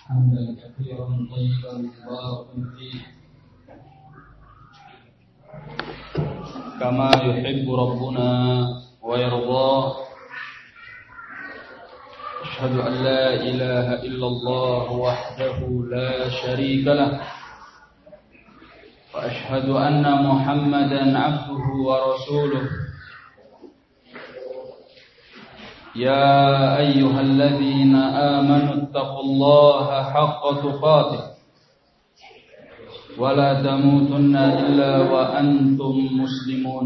حمدا كثيرا طيبا مباركا فيه كما يحب ربنا ويرضاه. أشهد أن لا إله إلا الله وحده لا شريك له، وأشهد أن محمدا عبده ورسوله. يا أيها الذين آمنوا اتقوا الله حق تقاته ولا تموتن إلا وأنتم مسلمون.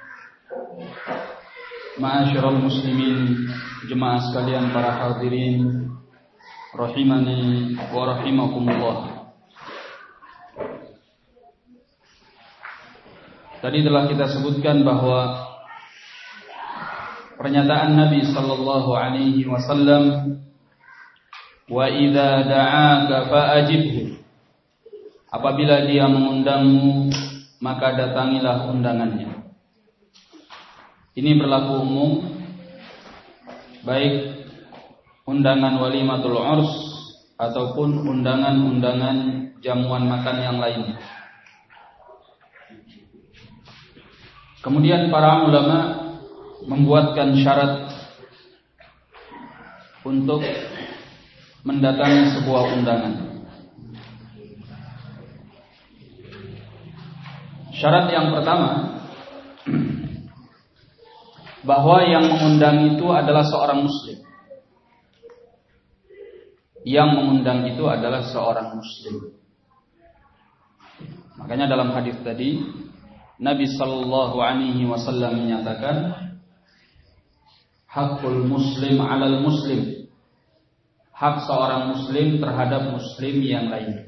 Ma'asyiral muslimin, jemaah sekalian, para hadirin rahimani wa rahimakumullah. Tadi telah kita sebutkan bahwa pernyataan Nabi sallallahu alaihi wasallam, wa idza da'aka fa'ajibhu, apabila dia mengundangmu maka datangilah undangannya. Ini berlaku umum, baik undangan walimatul urs ataupun undangan-undangan jamuan makan yang lainnya. Kemudian para ulama membuatkan syarat untuk mendatangi sebuah undangan. Syarat yang pertama, bahwa yang mengundang itu adalah seorang muslim. Yang mengundang itu adalah seorang muslim. Makanya dalam hadis tadi Nabi sallallahu alaihi wasallam menyatakan, hakul muslim 'alal muslim, hak seorang muslim terhadap muslim yang lainnya.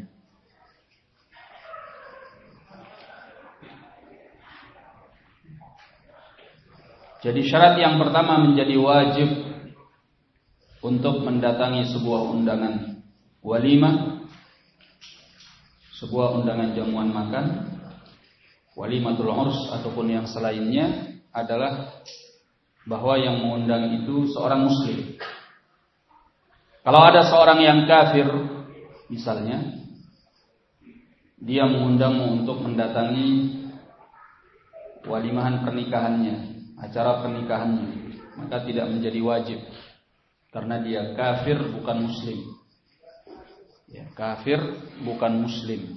Jadi syarat yang pertama menjadi wajib untuk mendatangi sebuah undangan walimah, sebuah undangan jamuan makan, walimatul urs ataupun yang selainnya, adalah bahwa yang mengundang itu seorang muslim. Kalau ada seorang yang kafir misalnya, dia mengundangmu untuk mendatangi walimahan pernikahannya, acara pernikahannya, maka tidak menjadi wajib, karena dia kafir bukan muslim. Ya, kafir bukan muslim.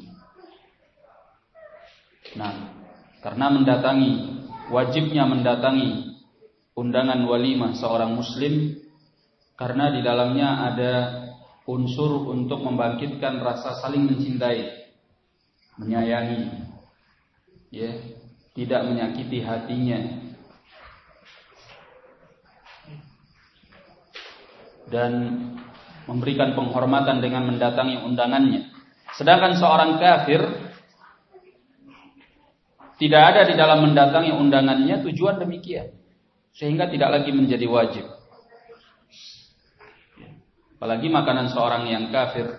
Nah, karena wajibnya mendatangi undangan walimah seorang muslim, karena di dalamnya ada unsur untuk membangkitkan rasa saling mencintai, menyayangi, ya, tidak menyakiti hatinya, dan memberikan penghormatan dengan mendatangi undangannya. Sedangkan seorang kafir tidak ada di dalam mendatangi undangannya tujuan demikian, sehingga tidak lagi menjadi wajib. Apalagi makanan seorang yang kafir,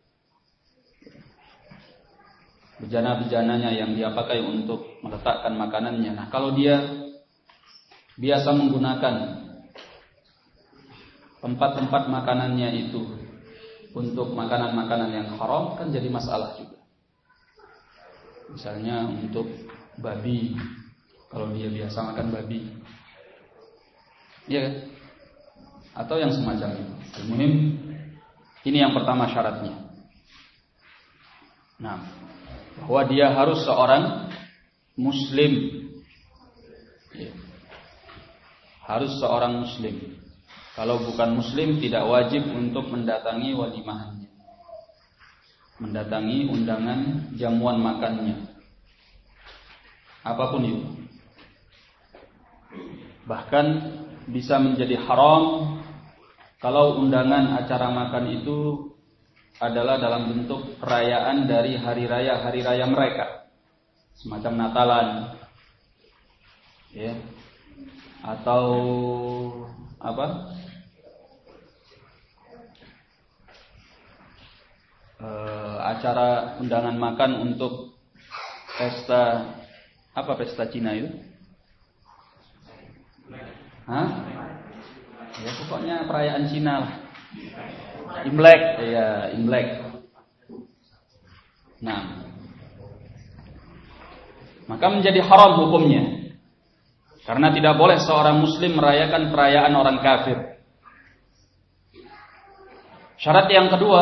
bejana-bejananya yang dia pakai untuk meletakkan makanannya. Nah, kalau dia biasa menggunakan tempat-tempat makanannya itu untuk makanan-makanan yang haram, kan jadi masalah juga. Misalnya untuk babi, kalau dia biasa makan babi, ya kan? Atau yang semacam itu. Al-muhim, ini yang pertama syaratnya. Nah, bahwa dia harus seorang muslim, ya. Harus seorang muslim. Kalau bukan muslim tidak wajib untuk mendatangi walimahannya, mendatangi undangan jamuan makannya, apapun itu. Bahkan bisa menjadi haram kalau undangan acara makan itu adalah dalam bentuk perayaan dari hari raya mereka, semacam Natalan, ya, atau apa? Acara undangan makan untuk pesta Cina itu? Hah? Ya pokoknya perayaan Cina lah. Imlek, ya Imlek. Nah, maka menjadi haram hukumnya. Karena tidak boleh seorang muslim merayakan perayaan orang kafir. Syarat yang kedua,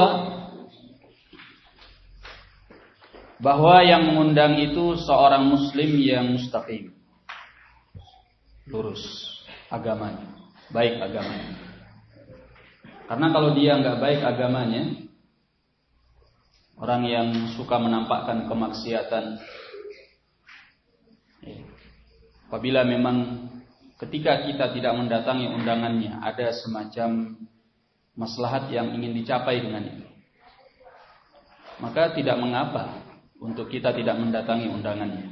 bahwa yang mengundang itu seorang muslim yang mustaqim, lurus agamanya, baik agamanya. Karena kalau dia nggak baik agamanya, orang yang suka menampakkan kemaksiatan, apabila memang ketika kita tidak mendatangi undangannya ada semacam maslahat yang ingin dicapai dengan itu, maka tidak mengapa untuk kita tidak mendatangi undangannya.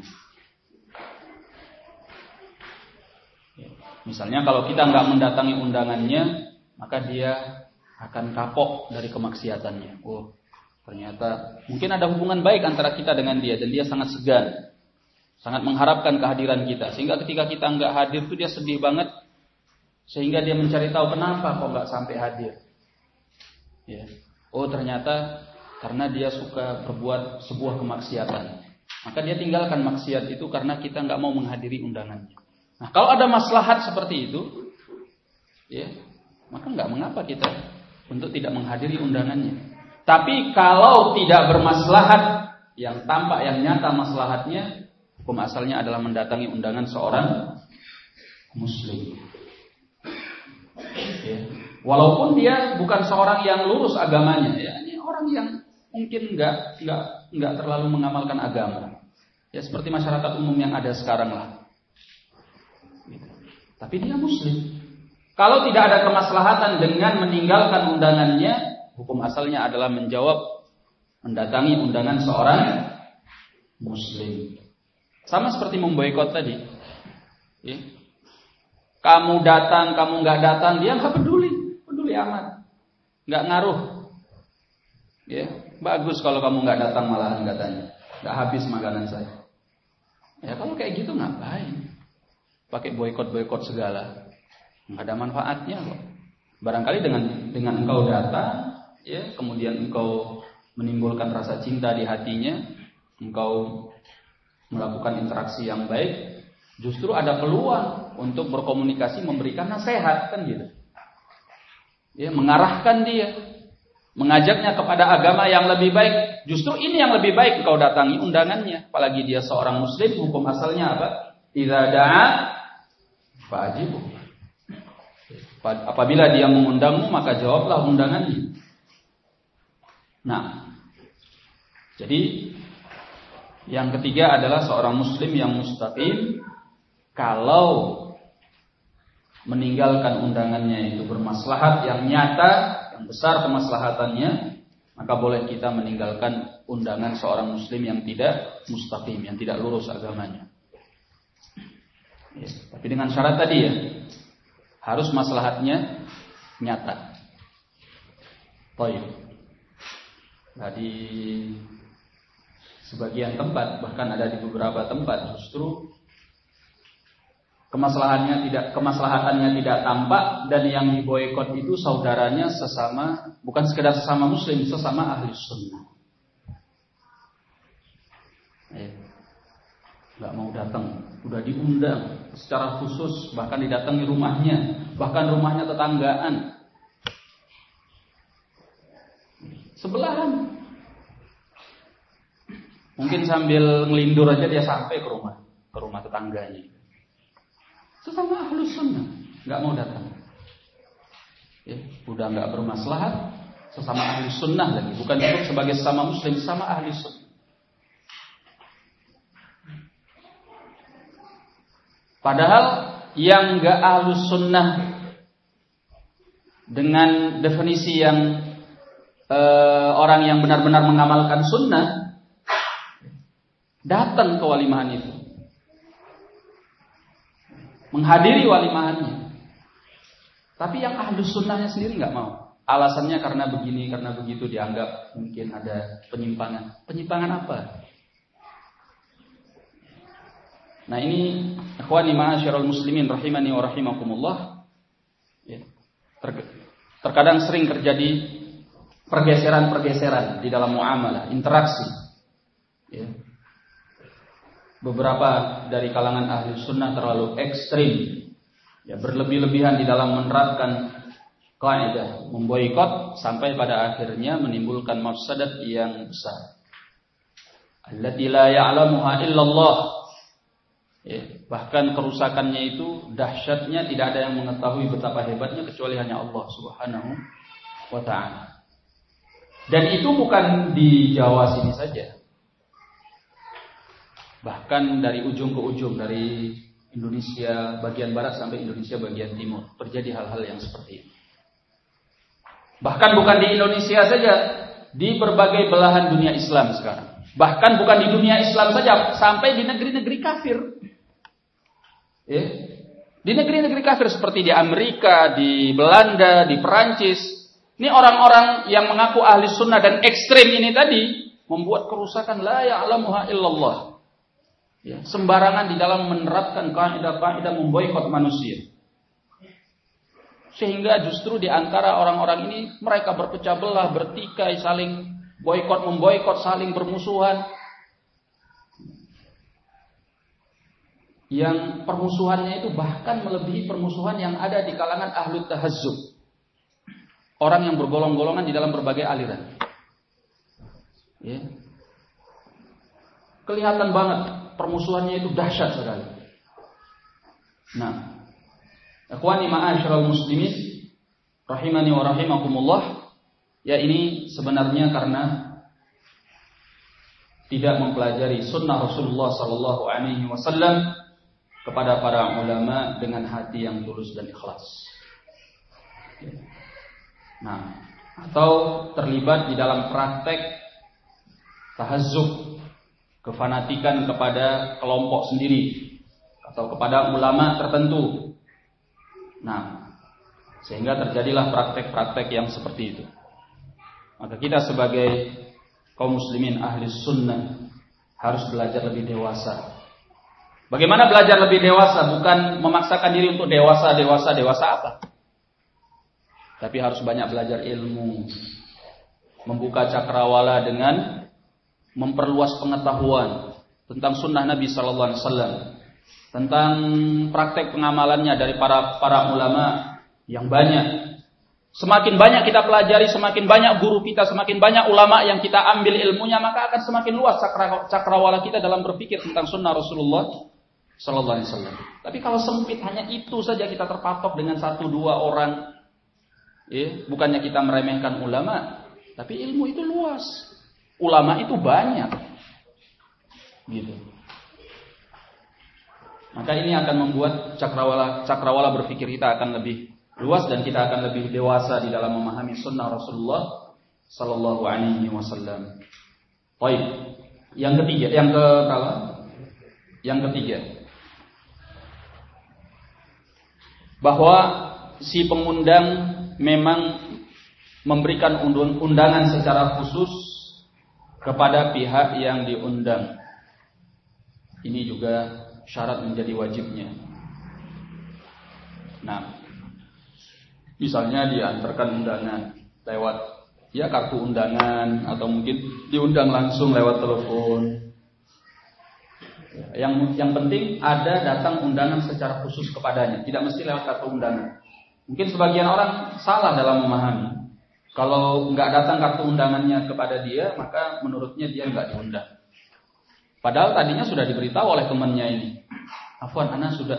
Misalnya kalau kita nggak mendatangi undangannya, maka dia akan kapok dari kemaksiatannya. Oh, ternyata mungkin ada hubungan baik antara kita dengan dia, dan dia sangat segan, sangat mengharapkan kehadiran kita, sehingga ketika kita nggak hadir itu dia sedih banget, sehingga dia mencari tahu kenapa kok nggak sampai hadir. Ya. Oh, ternyata karena dia suka berbuat sebuah kemaksiatan, maka dia tinggalkan maksiat itu karena kita nggak mau menghadiri undangannya. Nah, kalau ada maslahat seperti itu, ya, maka nggak mengapa kita untuk tidak menghadiri undangannya. Tapi kalau tidak bermaslahat, yang tampak, yang nyata maslahatnya, hukum asalnya adalah mendatangi undangan seorang muslim. Ya. Walaupun dia bukan seorang yang lurus agamanya, ya, ini orang yang mungkin nggak terlalu mengamalkan agama. Ya, seperti masyarakat umum yang ada sekarang lah. Gitu. Tapi dia muslim. Kalau tidak ada kemaslahatan dengan meninggalkan undangannya, hukum asalnya adalah mendatangi undangan seorang muslim. Sama seperti memboikot tadi. Ya. Kamu datang, kamu nggak datang, dia nggak peduli amat, nggak ngaruh. Ya, bagus kalau kamu nggak datang malahan katanya, nggak habis makanan saya. Ya kalau kayak gitu ngapain? Pakai boikot segala. Nggak ada manfaatnya kok. Barangkali dengan engkau datang, ya, kemudian engkau menimbulkan rasa cinta di hatinya, engkau melakukan interaksi yang baik, justru ada peluang untuk berkomunikasi, memberikan nasihat, kan gitu. Ya, mengarahkan dia, mengajaknya kepada agama yang lebih baik. Justru ini yang lebih baik engkau datangi undangannya. Apalagi dia seorang muslim, hukum asalnya apa? Idza da'a fa'ajibu. Apabila dia mengundangmu, maka jawablah undangannya. Nah, jadi yang ketiga adalah seorang muslim yang mustaqim. Kalau meninggalkan undangannya itu bermaslahat yang nyata, yang besar kemaslahatannya, maka boleh kita meninggalkan undangan seorang muslim yang tidak mustaqim, yang tidak lurus agamanya. Ya, tapi dengan syarat tadi ya, harus maslahatnya nyata. Baik. Nah, di sebagian tempat, bahkan ada di beberapa tempat, justru kemaslahatannya tidak tampak, dan yang diboikot itu saudaranya sesama, bukan sekedar sesama muslim, sesama ahli sunnah. Nggak mau datang, udah diundang secara khusus, bahkan didatangi rumahnya, bahkan rumahnya tetanggaan, sebelahan. Mungkin sambil ngelindur aja dia sampai ke rumah tetangganya. Sesama ahlus sunnah, nggak mau datang. Ya, udah nggak bermaslahat, sesama ahlus sunnah lagi, bukan disebut sebagai sesama muslim, sesama ahlus sunnah. Padahal yang nggak ahlus sunnah dengan definisi yang orang yang benar-benar mengamalkan sunnah datang ke walimahan itu, menghadiri walimahannya. Tapi yang ahlus sunnahnya sendiri nggak mau. Alasannya karena begini, karena begitu, dianggap mungkin ada penyimpangan. Penyimpangan apa? Nah ini, ikhwani ma'asyiral muslimin rahimani wa rahimakumullah, ya, terkadang sering terjadi pergeseran-pergeseran di dalam muamalah, interaksi. Ya. Beberapa dari kalangan ahli sunnah terlalu ekstrim, ya, berlebih-lebihan di dalam menerapkan kaidah memboikot sampai pada akhirnya menimbulkan mafsadat yang besar. Allati la ya'lamuha illallah. Ya, bahkan kerusakannya itu dahsyatnya tidak ada yang mengetahui betapa hebatnya kecuali hanya Allah Subhanahu wa ta'ala. Dan itu bukan di Jawa sini saja. Bahkan dari ujung ke ujung, dari Indonesia bagian barat sampai Indonesia bagian timur, terjadi hal-hal yang seperti ini. Bahkan bukan di Indonesia saja, di berbagai belahan dunia Islam sekarang. Bahkan bukan di dunia Islam saja, sampai di negeri-negeri kafir. Ya. Di negeri-negeri kafir seperti di Amerika, di Belanda, di Perancis. Ini orang-orang yang mengaku ahli sunnah dan ekstrim ini tadi membuat kerusakan la ya'lamuha illallah. Ya, sembarangan di dalam menerapkan kaidah-kaidah memboikot manusia. Sehingga justru di antara orang-orang ini mereka berpecah belah, bertikai, saling boikot memboikot, saling bermusuhan. Yang permusuhannya itu bahkan melebihi permusuhan yang ada di kalangan ahlu tahazzub. Orang yang bergolong-golongan di dalam berbagai aliran. Ya. Kelihatan banget permusuhannya itu dahsyat sekali. Nah, ikhwani ma'asyiral muslimin rahimani wa rahimakumullah, ya ini sebenarnya karena tidak mempelajari sunnah Rasulullah sallallahu alaihi wasallam kepada para ulama dengan hati yang tulus dan ikhlas. Nah, atau terlibat di dalam praktek tahazzub, kefanatikan kepada kelompok sendiri atau kepada ulama tertentu. Nah, sehingga terjadilah praktek-praktek yang seperti itu. Maka kita sebagai kaum muslimin ahli sunnah harus belajar lebih dewasa. Bagaimana belajar lebih dewasa? Bukan memaksakan diri untuk dewasa apa? Tapi harus banyak belajar ilmu, membuka cakrawala dengan memperluas pengetahuan tentang sunnah Nabi Sallallahu Alaihi Wasallam, tentang praktek pengamalannya dari para ulama yang banyak. Semakin banyak kita pelajari, semakin banyak guru kita, semakin banyak ulama yang kita ambil ilmunya, maka akan semakin luas cakrawala kita dalam berpikir tentang sunnah Rasulullah Sallallahu Alaihi Wasallam. Tapi kalau sempit hanya itu saja, kita terpatok dengan 1-2 orang, ya, bukannya kita meremehkan ulama, tapi ilmu itu luas. Ulama itu banyak, gitu. Maka ini akan membuat cakrawala berpikir kita akan lebih luas dan kita akan lebih dewasa di dalam memahami sunnah Rasulullah Sallallahu Alaihi Wasallam. Baik, yang ketiga, bahwa si pengundang memang memberikan undangan secara khusus kepada pihak yang diundang. Ini juga syarat menjadi wajibnya. Nah, misalnya diantarkan undangan lewat kartu undangan, atau mungkin diundang langsung lewat telepon. Yang penting ada datang undangan secara khusus kepadanya, tidak mesti lewat kartu undangan. Mungkin sebagian orang salah dalam memahami. Kalau nggak datang kartu undangannya kepada dia, maka menurutnya dia nggak diundang. Padahal tadinya sudah diberitahu oleh temannya ini. Afwan, ana sudah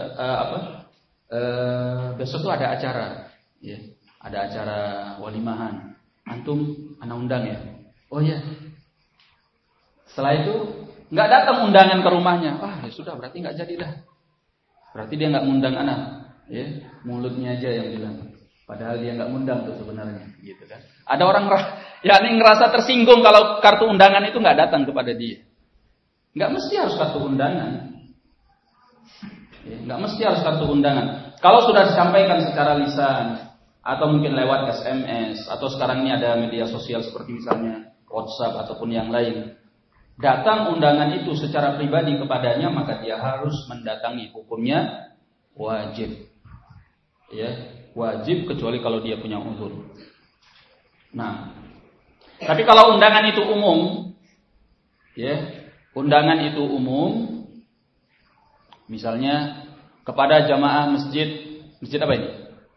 besok tuh ada acara, ya, ada acara walimahan. Antum ana undang ya? Oh ya. Setelah itu nggak datang undangan ke rumahnya. Ya sudah, berarti nggak jadi dah. Berarti dia nggak ngundang anak, ya, mulutnya aja yang bilang. Padahal dia nggak ngundang tuh sebenarnya, gitu kan? Ada orang ngerasa tersinggung kalau kartu undangan itu nggak datang kepada dia. Nggak mesti harus kartu undangan. Ya, nggak mesti harus kartu undangan. Kalau sudah disampaikan secara lisan atau mungkin lewat SMS, atau sekarang ini ada media sosial seperti misalnya WhatsApp ataupun yang lain, datang undangan itu secara pribadi kepadanya, maka dia harus mendatangi. Hukumnya wajib, ya, wajib kecuali kalau dia punya uzur. Nah, Tapi kalau undangan itu umum, ya, undangan itu umum, misalnya kepada jamaah masjid apa ini?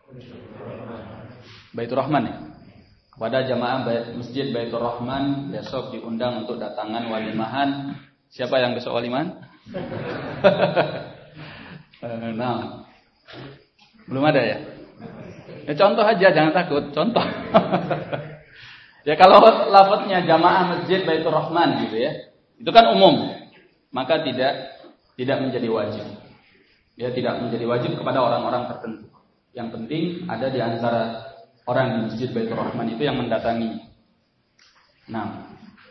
Baitur Rahman ya. Kepada jamaah masjid Baitur Rahman besok diundang untuk datangan walimahan. Siapa yang besok walimahan? Nah, belum ada ya? Ya contoh aja, jangan takut, contoh. Ya kalau lafadznya jamaah masjid Baitur Rahman gitu ya, itu kan umum, maka tidak menjadi wajib. Ya tidak menjadi wajib kepada orang-orang tertentu. Yang penting ada di antara orang di masjid Baitur Rahman itu yang mendatangi. Nah,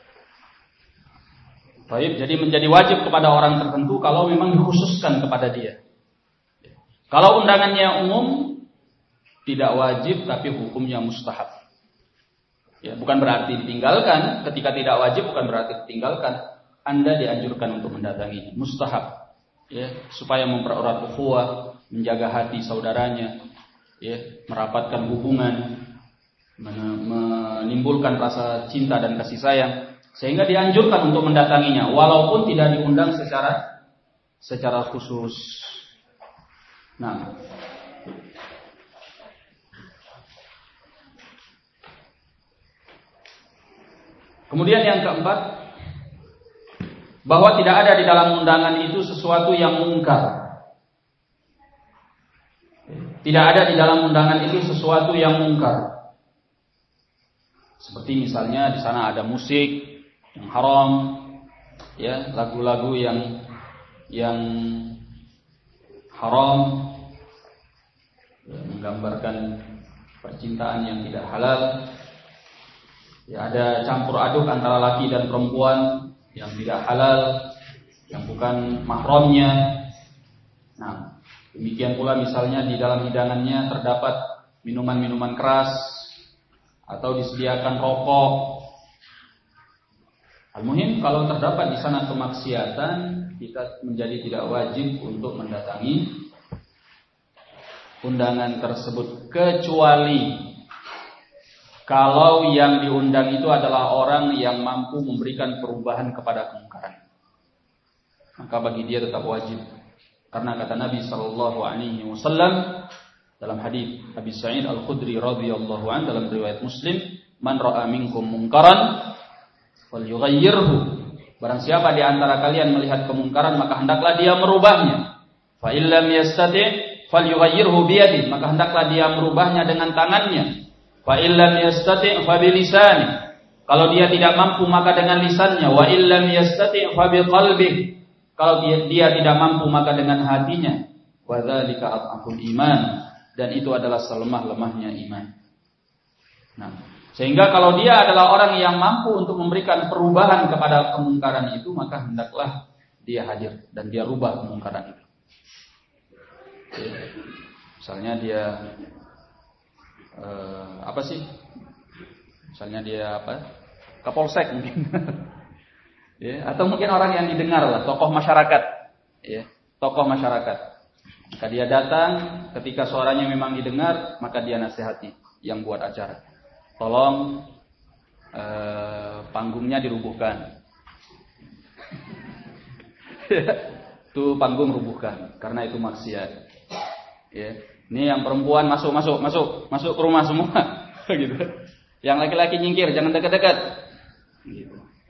baik, jadi menjadi wajib kepada orang tertentu kalau memang dikhususkan kepada dia. Kalau undangannya umum, tidak wajib tapi hukumnya mustahab. Ya, bukan berarti ditinggalkan. Ketika tidak wajib bukan berarti ditinggalkan. Anda dianjurkan untuk mendatangi. Mustahab. Ya, supaya mempererat ukhuwah, menjaga hati saudaranya, ya, merapatkan hubungan, menimbulkan rasa cinta dan kasih sayang, sehingga dianjurkan untuk mendatanginya walaupun tidak diundang secara khusus. Nah, kemudian yang keempat, bahwa tidak ada di dalam undangan itu sesuatu yang mungkar. Tidak ada di dalam undangan itu sesuatu yang mungkar. Seperti misalnya di sana ada musik yang haram, ya, lagu-lagu yang haram, ya, menggambarkan percintaan yang tidak halal. Ya, ada campur aduk antara laki dan perempuan yang tidak halal, yang bukan mahramnya. Nah, demikian pula misalnya di dalam hidangannya terdapat minuman-minuman keras atau disediakan rokok. Al-muhim kalau terdapat di sana kemaksiatan, kita menjadi tidak wajib untuk mendatangi undangan tersebut, kecuali kalau yang diundang itu adalah orang yang mampu memberikan perubahan kepada kemungkaran, maka bagi dia tetap wajib. Karena kata Nabi SAW dalam hadis Abi Sa'id Al-Khudri radhiyallahu anhu dalam riwayat Muslim, "Man ra'a minkum munkaran falyughayyirhu." Barang siapa di antara kalian melihat kemungkaran, maka hendaklah dia merubahnya. Fa illam yastati' falyughayyirhu biyadihi, maka hendaklah dia merubahnya dengan tangannya. Fa illam yastati' fa bilisani, kalau dia tidak mampu maka dengan lisannya. Wa illam yastati' fa biqalbihi, kalau dia tidak mampu maka dengan hatinya. Wa dzalika adhaful iman, dan itu adalah selemah-lemahnya iman. Nah, sehingga kalau dia adalah orang yang mampu untuk memberikan perubahan kepada kemungkaran itu, maka hendaklah dia hadir dan dia rubah kemungkaran itu. Misalnya dia misalnya dia Kapolsek mungkin. Ya, atau mungkin orang yang didengar lah, tokoh masyarakat, ya, tokoh masyarakat. Maka dia datang, ketika suaranya memang didengar, maka dia nasihati yang buat acara. Tolong panggungnya dirubuhkan. Itu panggung rubuhkan karena itu maksiat. Ya. Ini yang perempuan masuk ke rumah semua, gitu. Yang laki-laki nyingkir, jangan dekat-dekat. Gitu.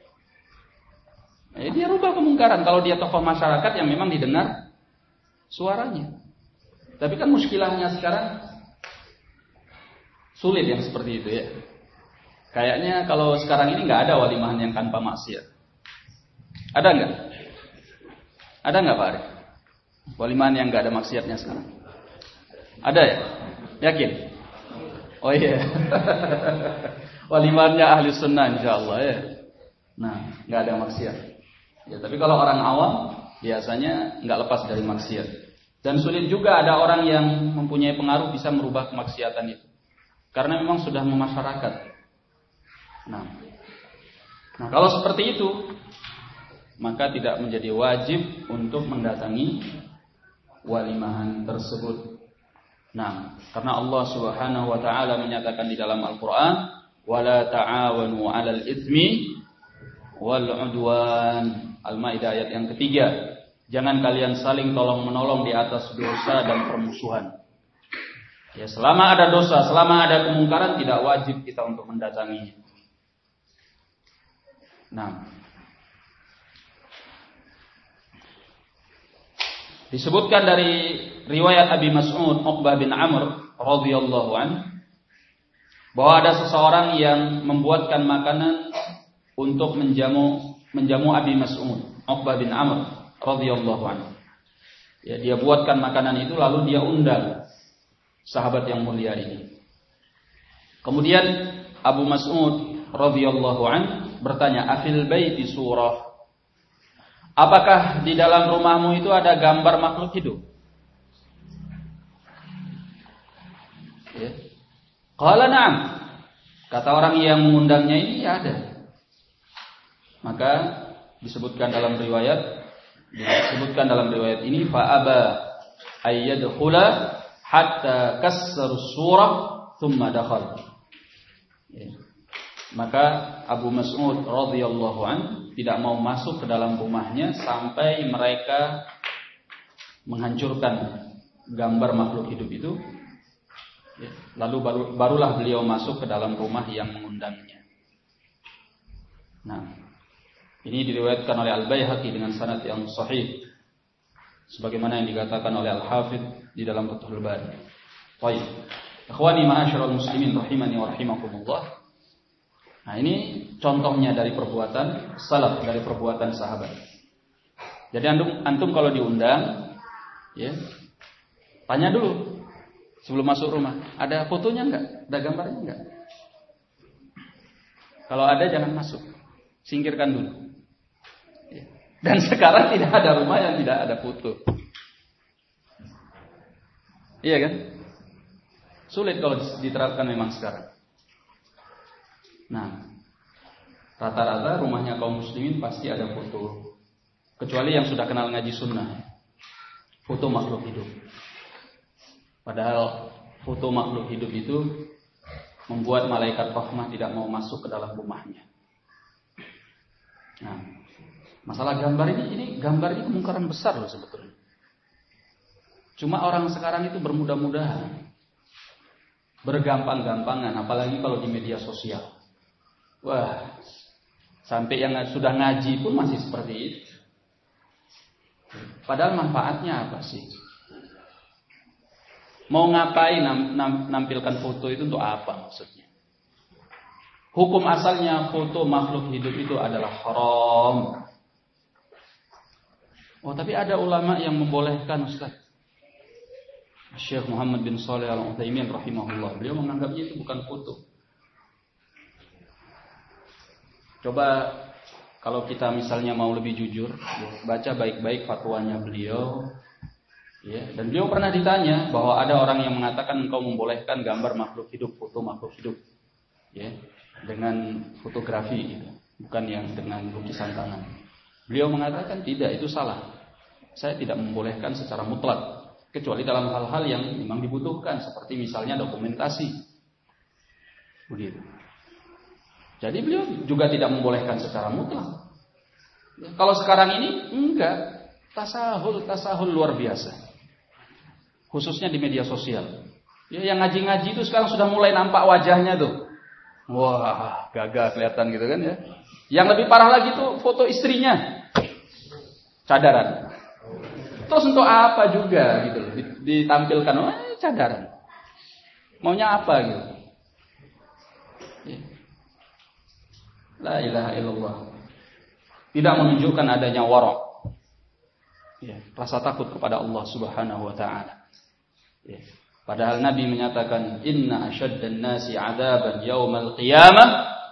Dia rubah kemungkaran kalau dia tokoh masyarakat yang memang didengar suaranya. Tapi kan muskilahnya sekarang sulit yang seperti itu ya. Kayaknya kalau sekarang ini nggak ada walimahan yang tanpa maksiat. Ada nggak? Ada nggak Pak Arif? Walimahan yang nggak ada maksiatnya sekarang? Ada ya? Yakin? Oh iya. Walimahannya ahli sunnah insyaallah ya. Nah, nggak ada maksiat. Ya, tapi kalau orang awam biasanya nggak lepas dari maksiat. Dan sulit juga ada orang yang mempunyai pengaruh bisa merubah kemaksiatan itu. Karena memang sudah memasyarakat. Nah, kalau seperti itu, maka tidak menjadi wajib untuk mendatangi walimahan tersebut. Nah, karena Allah Subhanahu wa taala menyatakan di dalam Al-Qur'an, wala ta'awanu 'alal itsmi wal 'udwan. Al-Maidah ayat yang ketiga. Jangan kalian saling tolong-menolong di atas dosa dan permusuhan. Ya, selama ada dosa, selama ada kemungkaran, tidak wajib kita untuk mendatanginya. Nah, disebutkan dari riwayat Abi Mas'ud Uqbah bin Amr radhiyallahu anhu bahwa ada seseorang yang membuatkan makanan untuk menjamu Abi Mas'ud Uqbah bin Amr radhiyallahu anhu. Ya, dia buatkan makanan itu lalu dia undang sahabat yang mulia ini. Kemudian Abu Mas'ud radhiyallahu anhu bertanya, "Afil baiti surah?" Apakah di dalam rumahmu itu ada gambar makhluk hidup? Ya. Qala na'am. Kata orang yang mengundangnya ini, ya ada. Maka disebutkan dalam riwayat ini, fa aba ayyadkhula hatta kassaru surah thumma dakhal. Ya. Maka Abu Mas'ud radhiyallahu anhu tidak mau masuk ke dalam rumahnya sampai mereka menghancurkan gambar makhluk hidup itu. Ya. Lalu barulah beliau masuk ke dalam rumah yang mengundangnya. Nah, ini diriwayatkan oleh Al-Baihaqi dengan sanad yang sahih, sebagaimana yang dikatakan oleh Al-Hafidz di dalam Fathul Bari. Baik. Ikhwani ma'asyiral muslimin rahimani wa rahimakumullah. Nah, ini contohnya dari perbuatan salaf, dari perbuatan sahabat. Jadi antum kalau diundang, ya, tanya dulu sebelum masuk rumah, ada fotonya enggak? Ada gambarnya enggak? Kalau ada jangan masuk. Singkirkan dulu. Ya. Dan sekarang tidak ada rumah yang tidak ada foto. Iya kan? Sulit kalau diterapkan memang sekarang. Nah, rata-rata rumahnya kaum muslimin pasti ada foto. Kecuali yang sudah kenal ngaji sunnah. Foto makhluk hidup. Padahal foto makhluk hidup itu membuat malaikat rahmah tidak mau masuk ke dalam rumahnya. Nah, masalah gambar ini kemungkaran besar loh sebetulnya. Cuma orang sekarang itu bermudah-mudahan, bergampang-gampangan, apalagi kalau di media sosial. Wah, sampai yang sudah ngaji pun masih seperti itu. Padahal manfaatnya apa sih? Mau ngapain nampilkan foto itu untuk apa maksudnya? Hukum asalnya foto makhluk hidup itu adalah haram. Oh, tapi ada ulama yang membolehkan, Ustaz. Syekh Muhammad bin Shalih Al-Utsaimin rahimahullah, beliau menganggapnya itu bukan foto. Coba kalau kita misalnya mau lebih jujur, baca baik-baik fatwanya beliau. Ya, dan beliau pernah ditanya bahwa ada orang yang mengatakan engkau membolehkan gambar makhluk hidup, foto makhluk hidup, ya, dengan fotografi gitu, bukan yang dengan lukisan tangan. Beliau mengatakan tidak, itu salah. Saya tidak membolehkan secara mutlak, kecuali dalam hal-hal yang memang dibutuhkan, seperti misalnya dokumentasi. Begitu. Jadi beliau juga tidak membolehkan secara mutlak. Ya, kalau sekarang ini enggak, tasahul luar biasa. Khususnya di media sosial. Ya, yang ngaji-ngaji itu sekarang sudah mulai nampak wajahnya tuh. Wah, gagah kelihatan gitu kan ya. Yang lebih parah lagi tuh foto istrinya. Cadaran. Terus untuk apa juga gitu loh, ditampilkan cadaran. Maunya apa gitu. Ya. La ilaha illallah. Tidak menunjukkan adanya wara'. Ya, rasa takut kepada Allah Subhanahu wa taala. Ya. Padahal Nabi menyatakan inna asyaddan nasi 'adzaban yaumal qiyamah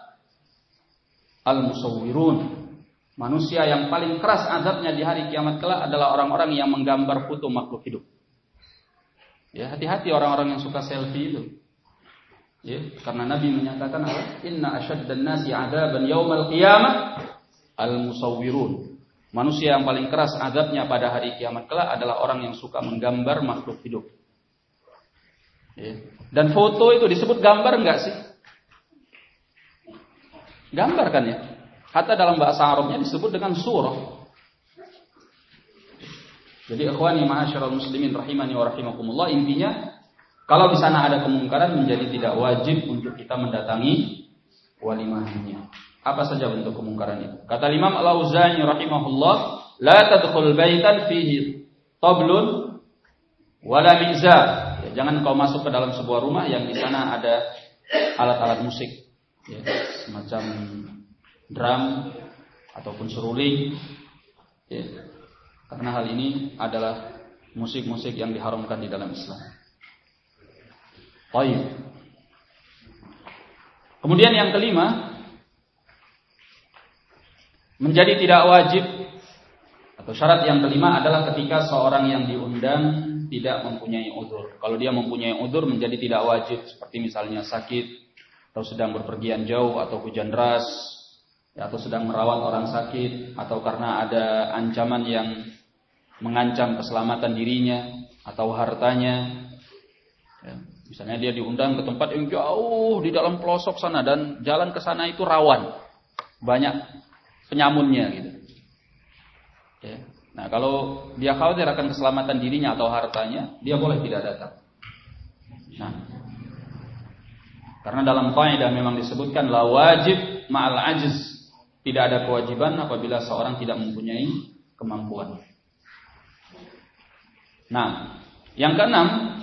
al-musawwirun. Manusia yang paling keras azabnya di hari kiamat kelak adalah orang-orang yang menggambar foto makhluk hidup. Ya, hati-hati orang-orang yang suka selfie itu. Ya, karena Nabi menyatakan inna asyaddan nasi 'adzaban yaumal qiyamah al-musawwirun. Manusia yang paling keras azabnya pada hari kiamat kelak adalah orang yang suka menggambar makhluk hidup. Ya. Dan foto itu disebut gambar enggak sih? Gambar kan ya. Hatta dalam bahasa Arabnya disebut dengan surah. Jadi ikhwani ma'asyiral muslimin rahimani wa rahimakumullah, intinya kalau di sana ada kemungkaran menjadi tidak wajib untuk kita mendatangi walimahnya. Apa saja bentuk kemungkaran itu? Kata Imam Al-Auzani rahimahullah, la tadkhul baitan fihi tablun wala mizab. Ya, jangan kau masuk ke dalam sebuah rumah yang di sana ada alat-alat musik, ya, semacam drum ataupun seruling, ya. Karena hal ini adalah musik-musik yang diharamkan di dalam Islam. Baik. Kemudian yang kelima, menjadi tidak wajib atau syarat yang kelima adalah ketika seorang yang diundang tidak mempunyai uzur. Kalau dia mempunyai uzur menjadi tidak wajib, seperti misalnya sakit atau sedang berpergian jauh atau hujan deras, ya, atau sedang merawat orang sakit, atau karena ada ancaman yang mengancam keselamatan dirinya atau hartanya, ya, misalnya dia diundang ke tempat yang jauh di dalam pelosok sana dan jalan ke sana itu rawan, banyak penyamunnya gitu, ya. Nah, kalau dia khawatir akan keselamatan dirinya atau hartanya, dia boleh tidak datang. Nah, karena dalam kaidah memang disebutkan la wajib ma'al ajiz, tidak ada kewajiban apabila seorang tidak mempunyai kemampuan. Nah, yang keenam,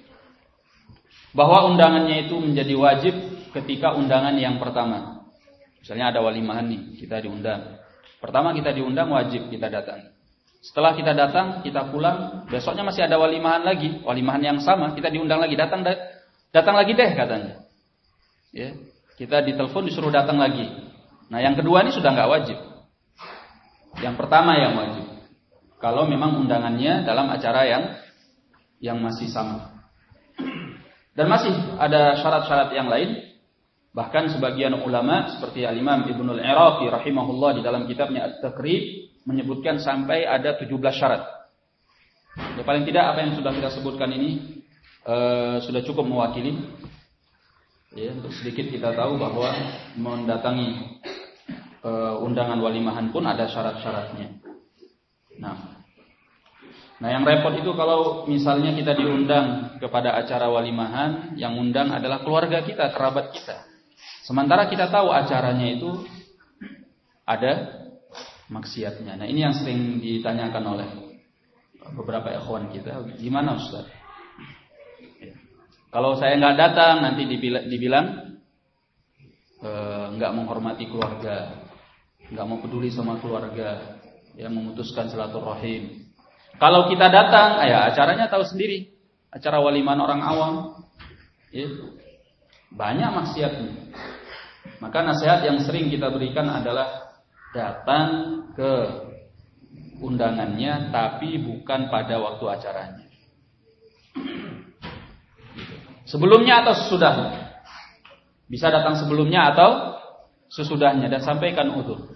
bahwa undangannya itu menjadi wajib ketika undangan yang pertama. Misalnya ada walimahan nih, kita diundang. Pertama kita diundang, wajib kita datang. Setelah kita datang, kita pulang, besoknya masih ada walimahan lagi, walimahan yang sama, kita diundang lagi, datang lagi deh katanya. Ya, kita ditelepon disuruh datang lagi. Nah, yang kedua ini sudah nggak wajib. Yang pertama yang wajib. Kalau memang undangannya dalam acara yang masih sama. Dan masih ada syarat-syarat yang lain. Bahkan sebagian ulama seperti Al-Imam Ibnul Iraqi rahimahullah di dalam kitabnya At-Taqrib menyebutkan sampai ada 17 syarat. Ya, paling tidak apa yang sudah kita sebutkan ini sudah cukup mewakili. Ya, untuk sedikit kita tahu bahwa mendatangi undangan walimahan pun ada syarat-syaratnya. Nah, yang repot itu kalau misalnya kita diundang kepada acara walimahan, yang undang adalah keluarga kita, kerabat kita. Sementara kita tahu acaranya itu ada maksiatnya. Nah, ini yang sering ditanyakan oleh beberapa ikhwan kita, gimana Ustaz? Kalau saya nggak datang nanti dibilang nggak menghormati keluarga, nggak mau peduli sama keluarga, ya, memutuskan silaturahim. Kalau kita datang, ya acaranya tahu sendiri, acara walimahan orang awam, ya, banyak maksiatnya. Maka nasihat yang sering kita berikan adalah datang ke undangannya, tapi bukan pada waktu acaranya. Sebelumnya atau sesudahnya. Bisa datang sebelumnya atau sesudahnya dan sampaikan uzur.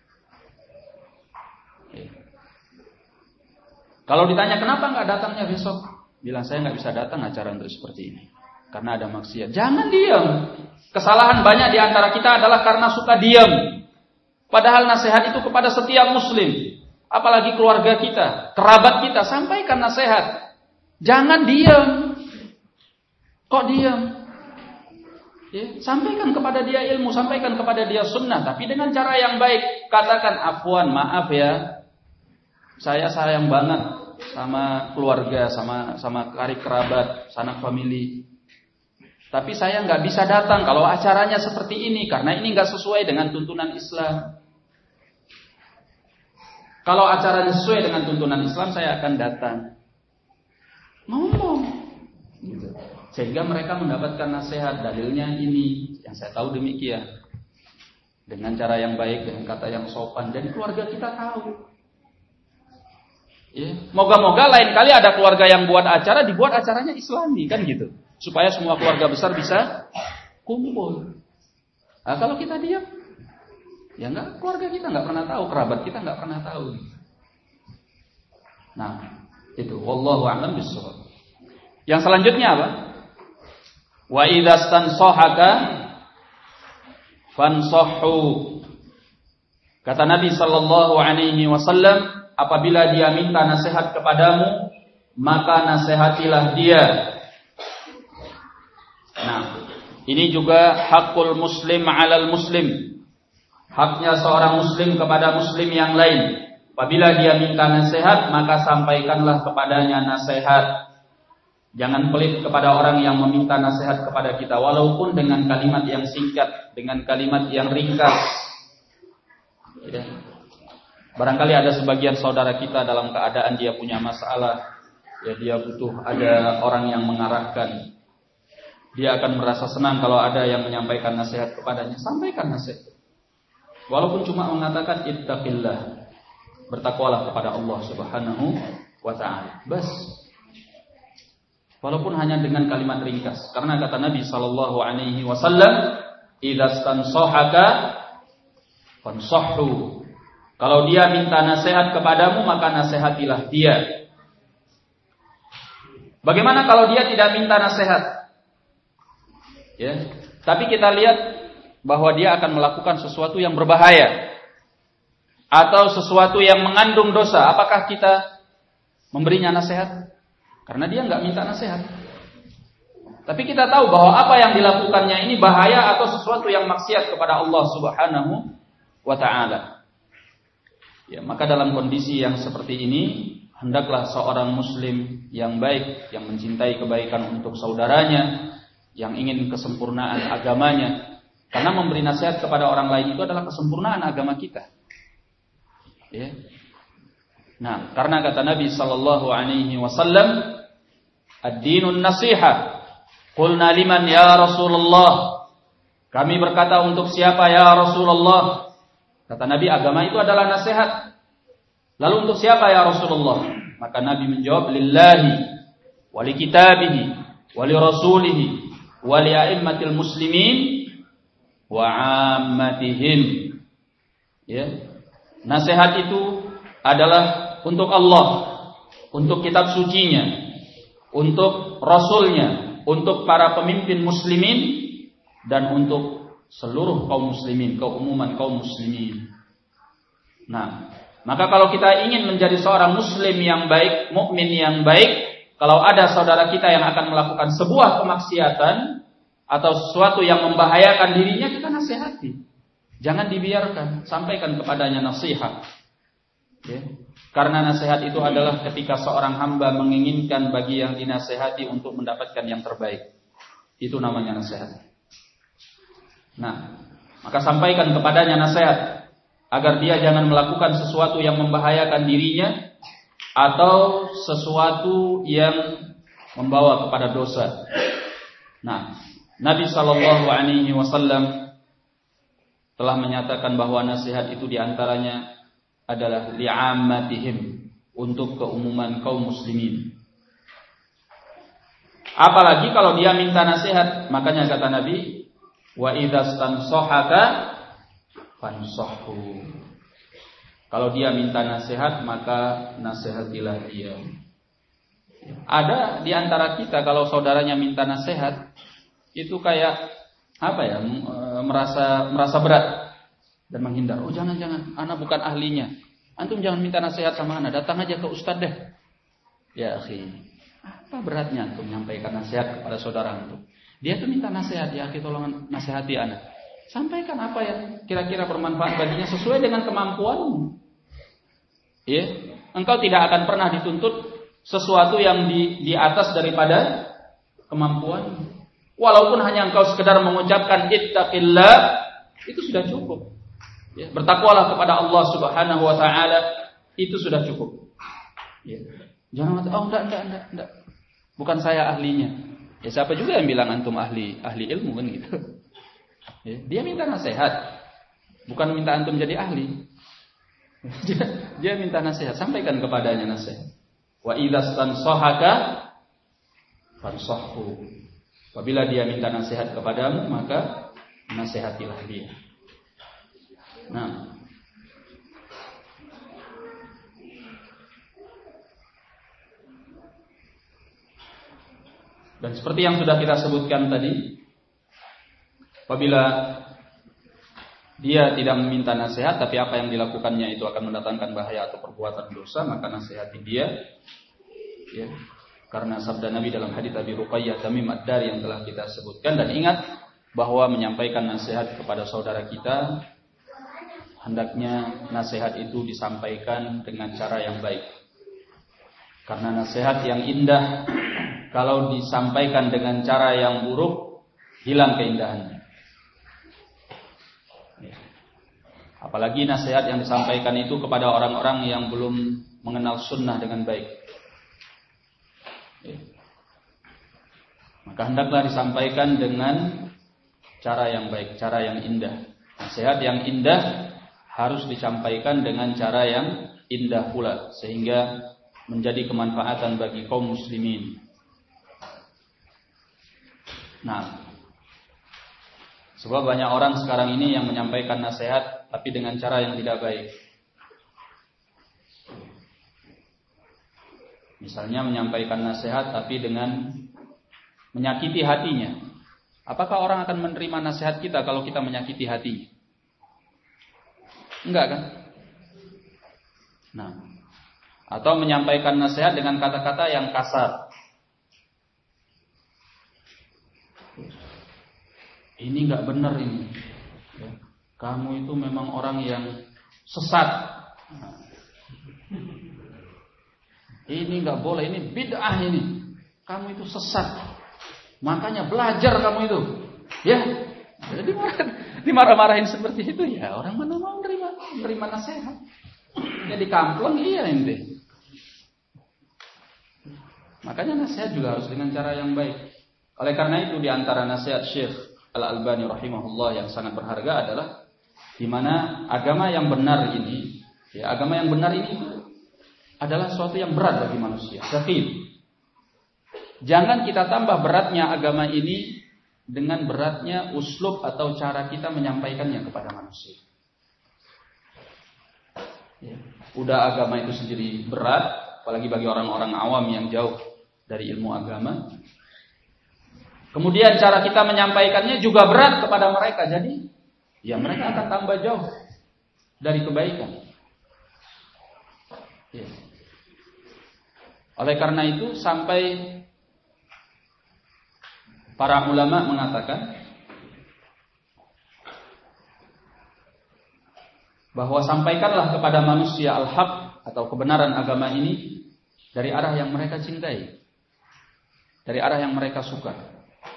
Kalau ditanya kenapa nggak datangnya besok, bilang saya nggak bisa datang acara untuk seperti ini karena ada maksiat. Jangan diam. Kesalahan banyak di antara kita adalah karena suka diam. Padahal nasihat itu kepada setiap muslim, apalagi keluarga kita, kerabat kita, sampaikan nasihat. Jangan diam. Kok diam? Ya, sampaikan kepada dia ilmu, sampaikan kepada dia sunnah, tapi dengan cara yang baik. Katakan afwan, maaf ya, saya sayang banget sama keluarga, sama karib kerabat, sanak famili. Tapi saya nggak bisa datang kalau acaranya seperti ini karena ini nggak sesuai dengan tuntunan Islam. Kalau acaranya sesuai dengan tuntunan Islam, saya akan datang. Ngomong, gitu. Sehingga mereka mendapatkan nasihat. Dalilnya ini, yang saya tahu demikian. Dengan cara yang baik, dengan kata yang sopan, dan keluarga kita tahu. Ya, moga-moga lain kali ada keluarga yang buat acara, dibuat acaranya Islami, kan gitu. Supaya semua keluarga besar bisa kumpul. Nah, kalau kita diam, ya enggak, keluarga kita enggak pernah tahu, kerabat kita enggak pernah tahu. Nah, itu wallahu a'lam bishawab. Yang selanjutnya apa? Wa idza stansahaka fansahhu. Kata Nabi sallallahu alaihi wasallam, apabila dia minta nasihat kepadamu, maka nasihatilah dia. Nah, ini juga hakul muslim 'alal muslim. Haknya seorang muslim kepada muslim yang lain. Apabila dia minta nasihat, maka sampaikanlah kepadanya nasihat. Jangan pelit kepada orang yang meminta nasihat kepada kita, walaupun dengan kalimat yang singkat, dengan kalimat yang ringkas. Ya. Barangkali ada sebagian saudara kita dalam keadaan dia punya masalah, ya dia butuh ada orang yang mengarahkan. Dia akan merasa senang kalau ada yang menyampaikan nasihat kepadanya. Sampaikan nasihat. Walaupun cuma mengatakan ittaqillah, bertakwalah kepada Allah Subhanahu wa ta'ala. Bas. Walaupun hanya dengan kalimat ringkas. Karena kata Nabi sallallahu alaihi wasallam, "Idza stansahaka fansahhu." Kalau dia minta nasihat kepadamu, maka nasihatilah dia. Bagaimana kalau dia tidak minta nasihat? Ya, tapi kita lihat bahwa dia akan melakukan sesuatu yang berbahaya atau sesuatu yang mengandung dosa. Apakah kita memberinya nasihat? Karena dia nggak minta nasihat. Tapi kita tahu bahwa apa yang dilakukannya ini bahaya atau sesuatu yang maksiat kepada Allah Subhanahu wa ta'ala. Ya, maka dalam kondisi yang seperti ini, hendaklah seorang muslim yang baik, yang mencintai kebaikan untuk saudaranya, yang ingin kesempurnaan agamanya. Karena memberi nasihat kepada orang lain itu adalah kesempurnaan agama kita. Ya. Nah, karena kata Nabi sallallahu alaihi wasallam, ad-dinun nasihah. Qulna liman ya Rasulullah. Kami berkata untuk siapa ya Rasulullah? Kata Nabi, agama itu adalah nasihat. Lalu untuk siapa ya Rasulullah? Maka Nabi menjawab, lillahi wa li kitabihi wa li rasulihi wa li a'immatil muslimin wa 'ammatihim. Ya. Nasihat itu adalah untuk Allah, untuk kitab sucinya, untuk rasulnya, untuk para pemimpin muslimin, dan untuk seluruh kaum muslimin, keumuman kaum muslimin. Nah, maka kalau kita ingin menjadi seorang muslim yang baik, mukmin yang baik, kalau ada saudara kita yang akan melakukan sebuah kemaksiatan atau sesuatu yang membahayakan dirinya, kita nasihati. Jangan dibiarkan, sampaikan kepadanya nasihat. Ya. Karena nasihat itu adalah ketika seorang hamba menginginkan bagi yang dinasihati untuk mendapatkan yang terbaik. Itu namanya nasihat. Nah, maka sampaikan kepadanya nasihat agar dia jangan melakukan sesuatu yang membahayakan dirinya atau sesuatu yang membawa kepada dosa. Nah, Nabi sallallahu alaihi wasallam telah menyatakan bahwa nasihat itu diantaranya adalah li'ammatihim, untuk keumuman kaum muslimin. Apalagi kalau dia minta nasihat, makanya kata Nabi, wa idza stansahaka fansahhu. Kalau dia minta nasihat, maka nasihatilah dia. Ada di antara kita kalau saudaranya minta nasihat, itu kayak apa ya? Merasa berat dan menghindar. Oh, jangan, ana bukan ahlinya. Antum jangan minta nasihat sama ana, datang aja ke ustaz deh. Ya, akhi. Apa beratnya antum menyampaikan nasihat kepada saudara antum? Dia tuh minta nasihat, ya akhi tolong nasihati ana. Sampaikan apa yang kira-kira bermanfaat baginya sesuai dengan kemampuanmu. Ya, engkau tidak akan pernah dituntut sesuatu yang di atas daripada kemampuanmu. Walaupun hanya engkau sekedar mengucapkan ittaqillah, itu sudah cukup. Ya, bertakwalah kepada Allah Subhanahu wa ta'ala, itu sudah cukup. Ya. Jangan enggak. Bukan saya ahlinya. Ya, siapa juga yang bilang antum ahli ilmu kan gitu. Ya, dia minta nasihat, bukan minta antum jadi ahli. Dia minta nasihat, sampaikan kepadanya nasihat. Wa idza stansahaka fansahhu. Apabila dia minta nasihat kepadamu, maka nasihatilah dia. Nah, dan seperti yang sudah kita sebutkan tadi, apabila dia tidak meminta nasihat, tapi apa yang dilakukannya itu akan mendatangkan bahaya atau perbuatan dosa, maka nasihati dia. Ya. Karena sabda Nabi dalam hadits Abi Ruqayyah Tamim Ad-Dari yang telah kita sebutkan. Dan ingat bahwa menyampaikan nasihat kepada saudara kita, hendaknya nasihat itu disampaikan dengan cara yang baik. Karena nasihat yang indah kalau disampaikan dengan cara yang buruk, hilang keindahannya. Apalagi nasihat yang disampaikan itu kepada orang-orang yang belum mengenal sunnah dengan baik. Maka hendaklah disampaikan dengan cara yang baik, cara yang indah. Nasihat yang indah harus disampaikan dengan cara yang indah pula, sehingga menjadi kemanfaatan bagi kaum muslimin. Nah, sebab banyak orang sekarang ini yang menyampaikan nasihat tapi dengan cara yang tidak baik. Misalnya menyampaikan nasihat tapi dengan menyakiti hatinya. Apakah orang akan menerima nasihat kita kalau kita menyakiti hatinya? Enggak kan? Nah, atau menyampaikan nasihat dengan kata-kata yang kasar. Ini enggak benar ini. Kamu itu memang orang yang sesat. Ini enggak boleh, ini bid'ah ini. Kamu itu sesat. Makanya belajar kamu itu. Ya. Jadi dimarah-marahin seperti itu ya, orang mana mau menerima nasihat. Jadi kampleng iya ente. Makanya nasihat juga harus dengan cara yang baik. Oleh karena itu di antara nasihat Syekh Al-Albani rahimahullah yang sangat berharga adalah di mana agama yang benar ini, ya agama yang benar ini adalah sesuatu yang berat bagi manusia, sakit. Jangan kita tambah beratnya agama ini dengan beratnya uslub atau cara kita menyampaikannya kepada manusia. Ya. Udah agama itu sendiri berat, apalagi bagi orang-orang awam yang jauh dari ilmu agama. Kemudian cara kita menyampaikannya juga berat kepada mereka. Jadi ya mereka akan tambah jauh dari kebaikan. Ya. Oleh karena itu sampai para ulama mengatakan bahwa sampaikanlah kepada manusia al-haq atau kebenaran agama ini dari arah yang mereka cintai, dari arah yang mereka suka.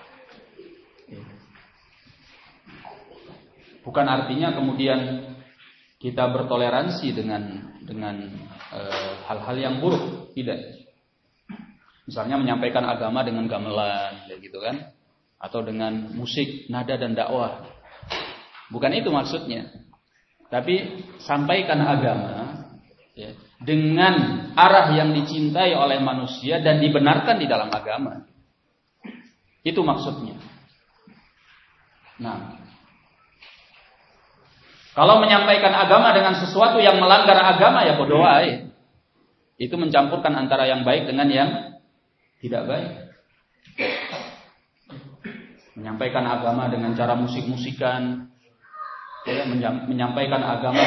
Bukan artinya kemudian kita bertoleransi dengan hal-hal yang buruk, tidak. Misalnya menyampaikan agama dengan gamelan, gitu kan, atau dengan musik, nada dan dakwah. Bukan itu maksudnya. Tapi sampaikan agama ya, dengan arah yang dicintai oleh manusia dan dibenarkan di dalam agama. Itu maksudnya. Nah, kalau menyampaikan agama dengan sesuatu yang melanggar agama ya bodoh aja. Itu mencampurkan antara yang baik dengan yang tidak baik. Menyampaikan agama dengan cara musik-musikan, ya, menyampaikan agama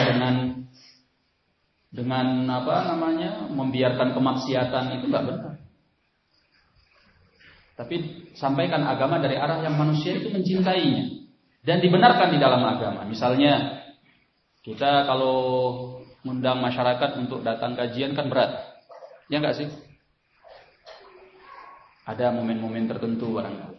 dengan membiarkan kemaksiatan itu enggak benar. Tapi sampaikan agama dari arah yang manusia itu mencintainya dan dibenarkan di dalam agama. Misalnya kita kalau mengundang masyarakat untuk datang kajian kan berat, ya enggak sih? Ada momen-momen tertentu barangkali.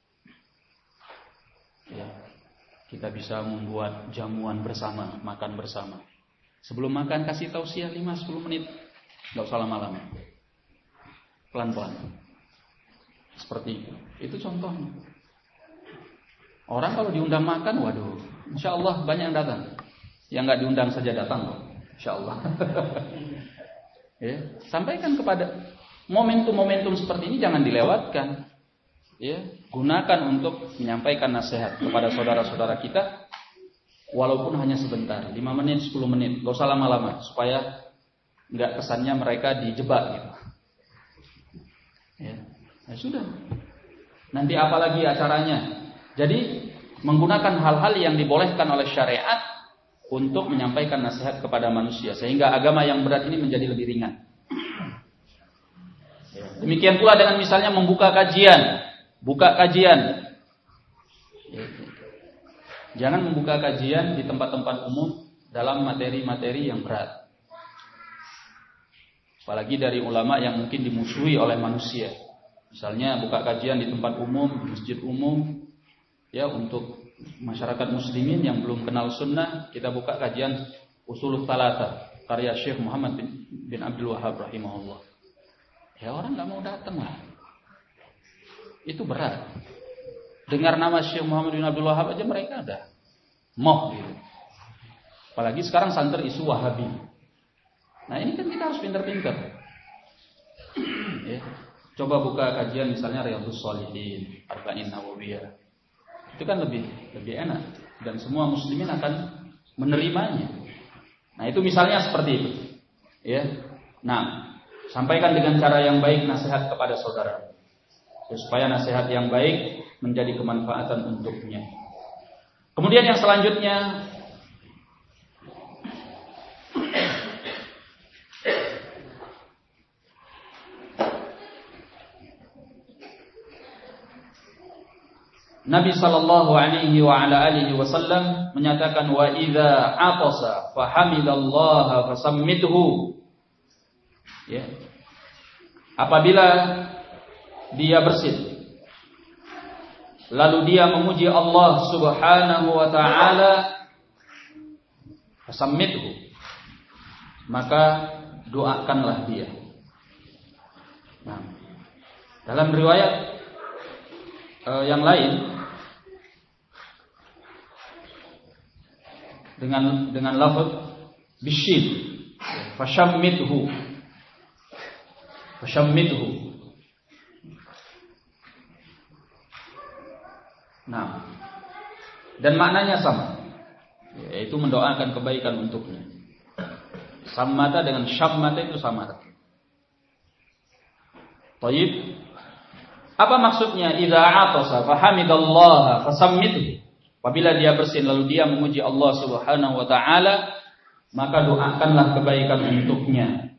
Ya, kita bisa membuat jamuan bersama, makan bersama. Sebelum makan kasih tausiah 5-10 menit, enggak usah lama-lama. Pelan-pelan. Seperti itu. Itu contohnya. Orang kalau diundang makan, waduh, insya Allah banyak yang datang. Yang nggak diundang saja datang kok, insya Allah. Ya, sampaikan kepada momentum-momentum seperti ini jangan dilewatkan. Ya, gunakan untuk menyampaikan nasihat kepada saudara-saudara kita, walaupun hanya sebentar, 5 menit, 10 menit, nggak usah lama-lama, supaya nggak kesannya mereka dijebak gitu. Ya sudah. Nanti apalagi acaranya. Jadi menggunakan hal-hal yang dibolehkan oleh syariat untuk menyampaikan nasihat kepada manusia, sehingga agama yang berat ini menjadi lebih ringan. Demikian pula dengan misalnya membuka kajian, buka kajian. Jangan membuka kajian di tempat-tempat umum dalam materi-materi yang berat. Apalagi dari ulama yang mungkin dimusuhi oleh manusia. Misalnya buka kajian di tempat umum, di masjid umum, ya untuk masyarakat muslimin yang belum kenal sunnah, kita buka kajian Ushulul Thalatha karya Syekh Muhammad bin Abdul Wahhab rahimahullah. Ya orang nggak mau datang lah. Itu berat. Dengar nama Syekh Muhammad bin Abdul Wahhab aja mereka ada moh gitu. Apalagi sekarang santer isu Wahabi. Nah ini kan kita harus pintar-pintar. Ya. Coba buka kajian misalnya Riyadhus Shalihin, Arba'in Nawawiyah. Itu kan lebih enak dan semua muslimin akan menerimanya. Nah itu misalnya seperti itu. Ya. Nah, sampaikan dengan cara yang baik nasihat kepada saudara. Supaya nasihat yang baik menjadi kemanfaatan untuknya. Kemudian yang selanjutnya, Nabi sallallahu alaihi wa ala alihi wasallam menyatakan wa idza atasa fa hamidallaha fasammithu. Ya. Apabila dia bersin lalu dia memuji Allah Subhanahu wa taala, fasammithu, maka doakanlah dia. Nah, dalam riwayat yang lain dengan lafaz bisyid, fashammithu. Nah, dan maknanya sama, yaitu mendoakan kebaikan untuknya. Sammata dengan syammata itu sama. Tayyib. Apa maksudnya idza atasa fa hamidallaha fasammithu? Apabila dia bersin lalu dia memuji Allah Subhanahu wa taala, maka doakanlah kebaikan untuknya.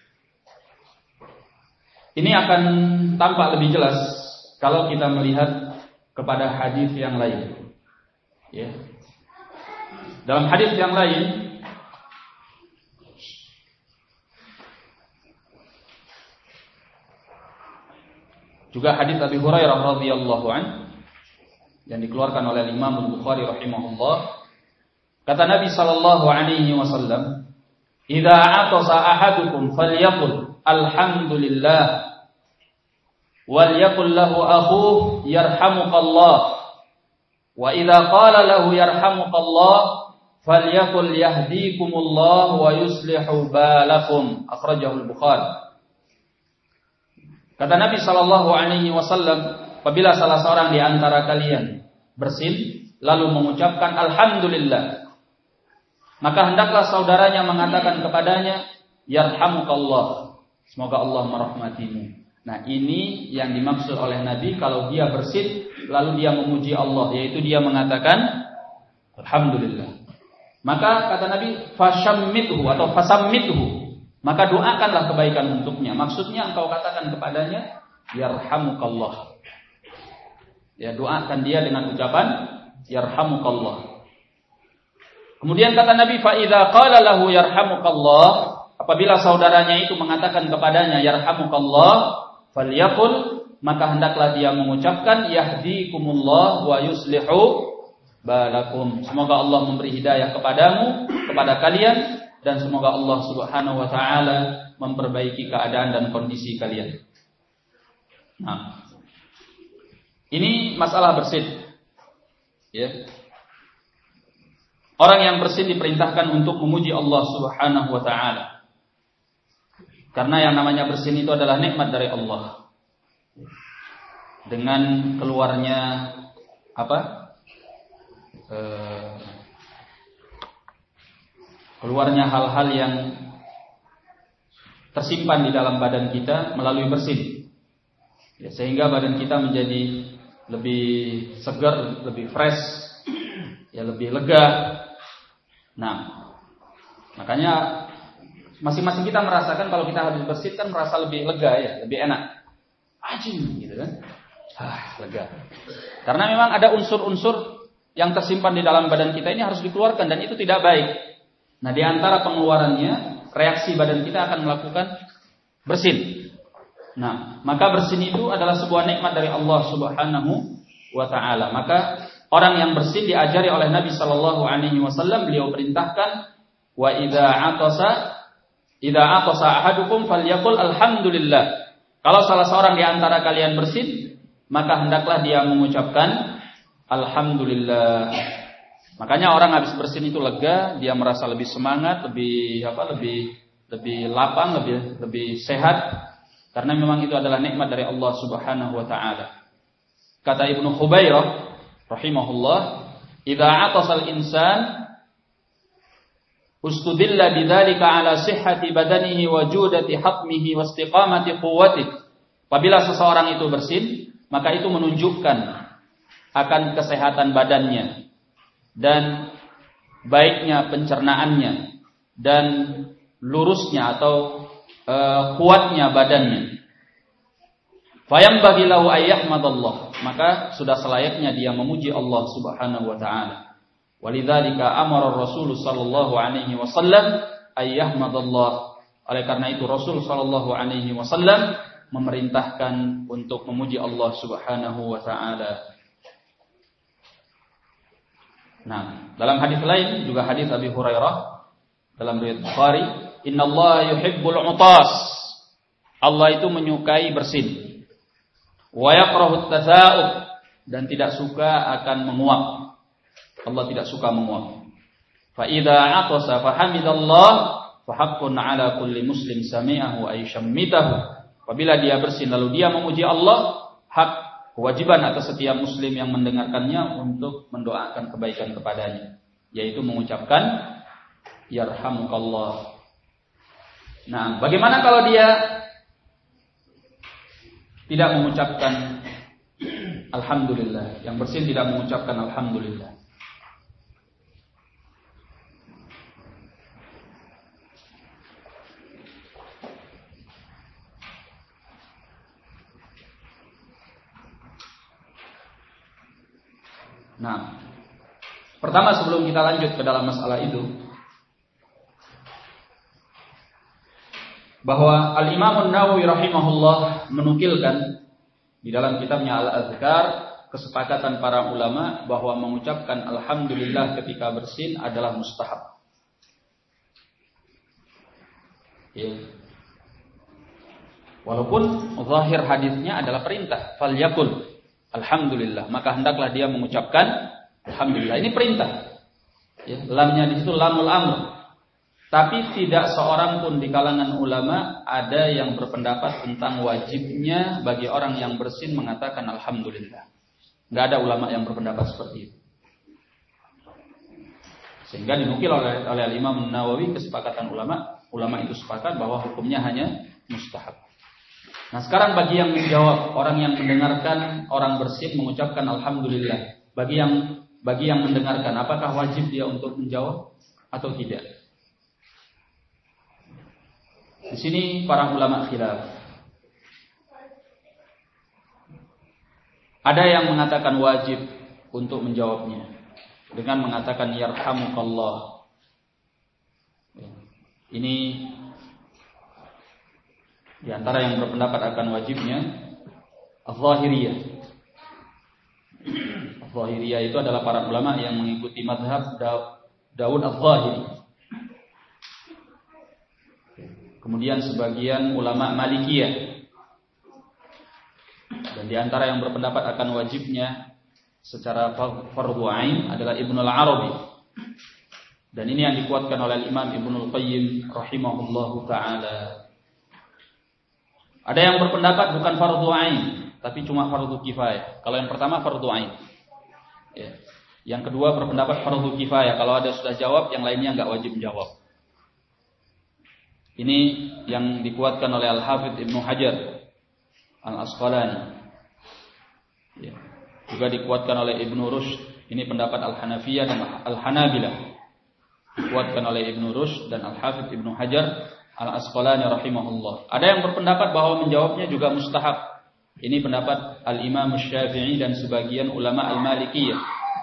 Ini akan tampak lebih jelas kalau kita melihat kepada hadis yang lain. Ya. Dalam hadis yang lain juga hadis Abi Hurairah radhiyallahu an yang dikeluarkan oleh Imam Al-Bukhari rahimahullah, kata Nabi sallallahu alaihi wasallam, "Idza atasa ahadukum falyaqul alhamdulillah wal yaqul lahu akhuhu yarhamukallah wa idza qala lahu yarhamukallah falyaqul yahdikumullah wa yuslihu balakum." Akhrajahu Al-Bukhari. Kata Nabi sallallahu alaihi wasallam, apabila salah seorang di antara kalian bersin lalu mengucapkan alhamdulillah, maka hendaklah saudaranya mengatakan kepadanya yarhamukallah, semoga Allah merahmatimu. Nah, ini yang dimaksud oleh Nabi kalau dia bersin lalu dia memuji Allah, yaitu dia mengatakan alhamdulillah. Maka kata Nabi fashammithu atau fasammithu, maka doakanlah kebaikan untuknya. Maksudnya engkau katakan kepadanya yarhamukallah. Ya, doakan dia dengan ucapan yarhamukallah. Kemudian kata Nabi fa idza qala lahu yarhamukallah, apabila saudaranya itu mengatakan kepadanya yarhamukallah, falyaqul, maka hendaklah dia mengucapkan yahdikumullah wa yuslihu balakum. Semoga Allah memberi hidayah kepadamu, kepada kalian, dan semoga Allah Subhanahu wa taala memperbaiki keadaan dan kondisi kalian. Nah, ini masalah bersin. Ya. Orang yang bersin diperintahkan untuk memuji Allah Subhanahu wa taala. Karena yang namanya bersin itu adalah nikmat dari Allah. Dengan keluarnya keluarnya hal-hal yang tersimpan di dalam badan kita melalui bersin. Ya, sehingga badan kita menjadi lebih segar, lebih fresh, ya lebih lega. Nah, makanya masing-masing kita merasakan kalau kita habis bersin kan merasa lebih lega ya, lebih enak. Ajing gitu kan. Lega. Karena memang ada unsur-unsur yang tersimpan di dalam badan kita ini harus dikeluarkan dan itu tidak baik. Nah, di antara pengeluarannya, reaksi badan kita akan melakukan bersin. Nah, maka bersin itu adalah sebuah nikmat dari Allah Subhanahu wa taala. Maka orang yang bersin diajari oleh Nabi sallallahu alaihi wasallam, beliau perintahkan wa idza atasa ahadukum falyaqul alhamdulillah. Kalau salah seorang di antara kalian bersin, maka hendaklah dia mengucapkan alhamdulillah. Makanya orang habis bersin itu lega, dia merasa lebih semangat, lebih lapang, lebih sehat, karena memang itu adalah nikmat dari Allah Subhanahu wa taala. Kata Ibnu Khubairah rahimahullah, "Idza 'atasa al-insan ustudilla bidzalika 'ala sihhati badanihi wa judati hatmihi wa istiqamati quwwatihi." Apabila seseorang itu bersin, maka itu menunjukkan akan kesehatan badannya dan baiknya pencernaannya dan lurusnya atau kuatnya badannya. Fayambaghi lahu ayyahmadallah, maka sudah selayaknya dia memuji Allah Subhanahu wa taala. Walidzalika amara Rasul sallallahu alaihi wasallam ayyahmadallah. Oleh karena itu Rasul sallallahu alaihi wasallam memerintahkan untuk memuji Allah Subhanahu wa taala. Nah, dalam hadis lain juga hadis Abi Hurairah dalam riwayat Bukhari, innallaha yuhibbul utas. Allah itu menyukai bersin. Wa yakrahu at-tasa'ub, dan tidak suka akan menguap. Allah tidak suka menguap. Fa idza 'atasa fa hamidallah fa haqqun 'ala kulli muslim sami'ahu ay shammitahu. Apabila dia bersin lalu dia memuji Allah, hak kewajiban atas setiap muslim yang mendengarkannya untuk mendoakan kebaikan kepadanya, yaitu mengucapkan yarhamukallah. Nah, bagaimana kalau dia tidak mengucapkan alhamdulillah, yang bersin tidak mengucapkan alhamdulillah? Nah, pertama sebelum kita lanjut ke dalam masalah itu, bahwa Al-Imam An-Nawawi rahimahullah menukilkan di dalam kitabnya Al-Azkar kesepakatan para ulama bahwa mengucapkan alhamdulillah ketika bersin adalah mustahab. Ya. Walaupun zahir hadisnya adalah perintah, falyakul alhamdulillah, maka hendaklah dia mengucapkan alhamdulillah. Ini perintah. Ya, lamnya di situ lamul amr. Tapi tidak seorang pun di kalangan ulama ada yang berpendapat tentang wajibnya bagi orang yang bersin mengatakan alhamdulillah. Enggak ada ulama yang berpendapat seperti itu. Sehingga dinukil oleh Imam Nawawi kesepakatan ulama itu sepakat bahwa hukumnya hanya mustahab. Nah, sekarang bagi yang menjawab, orang yang mendengarkan orang bersin mengucapkan alhamdulillah, bagi yang mendengarkan, apakah wajib dia untuk menjawab atau tidak? Di sini para ulama khilaf. Ada yang mengatakan wajib untuk menjawabnya dengan mengatakan yarhamukallah. Ini di antara yang berpendapat akan wajibnya Az-Zahiriyah. Az-Zahiriyah itu adalah para ulama yang mengikuti mazhab Daud Az-Zahiri. Kemudian sebagian ulama Malikiyah. Dan di antara yang berpendapat akan wajibnya secara fardhu ain adalah Ibnul Arabi. Dan ini yang dikuatkan oleh Imam Ibnul Qayyim rahimahullahu taala. Ada yang berpendapat bukan fardhu ain, tapi cuma fardhu kifayah. Kalau yang pertama fardhu ain. Ya. Yang kedua berpendapat fardhu kifayah. Kalau ada sudah jawab, yang lainnya enggak wajib jawab. Ini yang dikuatkan oleh Al-Hafidz Ibnu Hajar Al-Asqalani. Ya. Juga dikuatkan oleh Ibnu Rushd Ini pendapat Al-Hanafiyah dan Al-Hanabilah. Dikuatkan oleh Ibnu Rushd dan Al-Hafidz Ibnu Hajar Al-Asqalani rahimahullah. Ada yang berpendapat bahwa menjawabnya juga mustahab. Ini pendapat Al-Imam Syafi'i dan sebagian ulama Al-Malikiyah.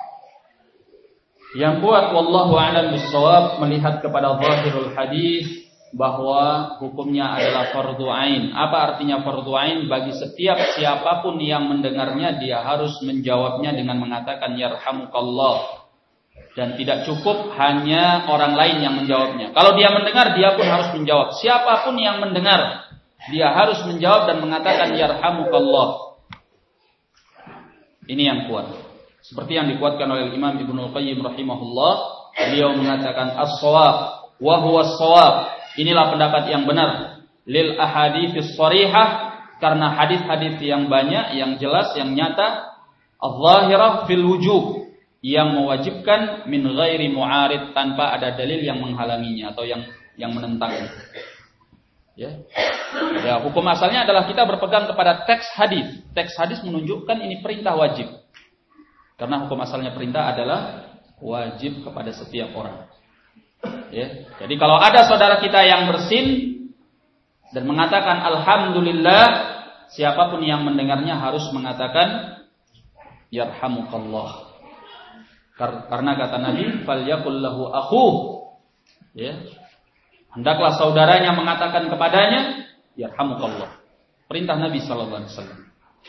Yang kuat wallahu a'lam bissawab melihat kepada zahirul hadis bahwa hukumnya adalah fardhu ain. Apa artinya fardhu ain? Bagi setiap siapapun yang mendengarnya dia harus menjawabnya dengan mengatakan yarhamukallah. Dan tidak cukup hanya orang lain yang menjawabnya. Kalau dia mendengar, dia pun harus menjawab. Siapapun yang mendengar, dia harus menjawab dan mengatakan yarhamukallah. Ini yang kuat. Seperti yang dikuatkan oleh Imam Ibnul Qayyim rahimahullah, beliau mengatakan as-shawab wa huwa as-shawab. Inilah pendapat yang benar. Lil ahadits sharihah, karena hadis-hadis yang banyak, yang jelas, yang nyata, adh-dhahirah fil wujub, yang mewajibkan min ghairi mu'arid, tanpa ada dalil yang menghalanginya atau yang menentangnya. Ya, hukum asalnya adalah kita berpegang kepada teks hadis. Teks hadis menunjukkan ini perintah wajib. Karena hukum asalnya perintah adalah wajib kepada setiap orang. Ya, jadi kalau ada saudara kita yang bersin dan mengatakan alhamdulillah, siapapun yang mendengarnya harus mengatakan yarhamukallah. Karena kata Nabi, falyaqul lahu akhuh. Ya. Hendaklah saudaranya mengatakan kepadanya yarhamukallah. Perintah Nabi sallallahu alaihi wasallam.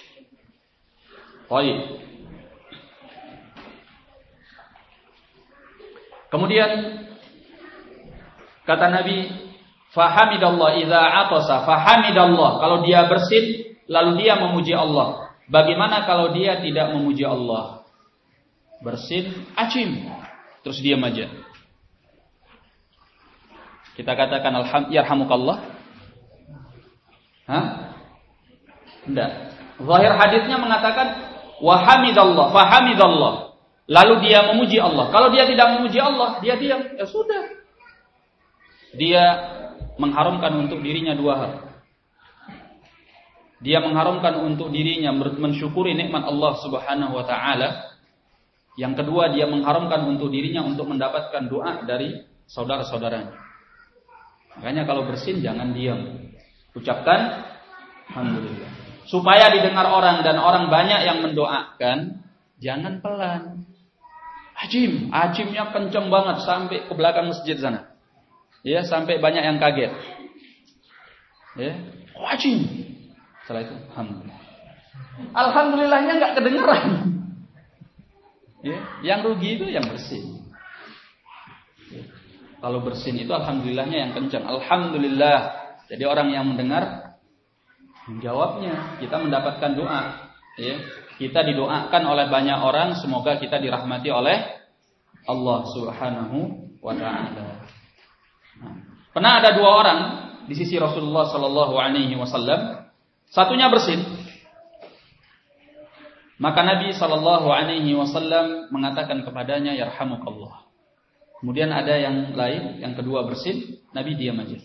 Baik. Kemudian kata Nabi, fahamidallah idza atasa fahamidallah. Kalau dia bersin lalu dia memuji Allah. Bagaimana kalau dia tidak memuji Allah? Bersin, acim, terus diam aja. Kita katakan yarhamukallah. Hah? Enggak. Zahir hadisnya mengatakan wahamidallah, fahamidallah. Lalu dia memuji Allah. Kalau dia tidak memuji Allah, dia diam. Ya sudah. Dia mengharamkan untuk dirinya dua hal. Dia mengharamkan untuk dirinya mensyukuri nikmat Allah Subhanahu wa taala. Yang kedua, dia mengharamkan untuk dirinya untuk mendapatkan doa dari saudara-saudaranya. Makanya kalau bersin jangan diam. Ucapkan alhamdulillah. Supaya didengar orang dan orang banyak yang mendoakan, jangan pelan. Ajimnya kenceng banget sampai ke belakang masjid sana. Ya, sampai banyak yang kaget. Ya, ajim. Setelah itu alhamdulillah. Alhamdulillahnya enggak kedengeran. Ya, yang rugi itu yang bersin. Ya. Kalau bersin itu alhamdulillahnya yang kencang. Alhamdulillah. Jadi orang yang mendengar menjawabnya, kita mendapatkan doa. Ya. Kita didoakan oleh banyak orang, semoga kita dirahmati oleh Allah Subhanahu wa taala. Nah, pernah ada dua orang di sisi Rasulullah sallallahu alaihi wasallam, satunya bersin. Maka Nabi sallallahu alaihi wasallam mengatakan kepadanya yarhamukallah. Kemudian ada yang lain, yang kedua bersin, Nabi diam aja.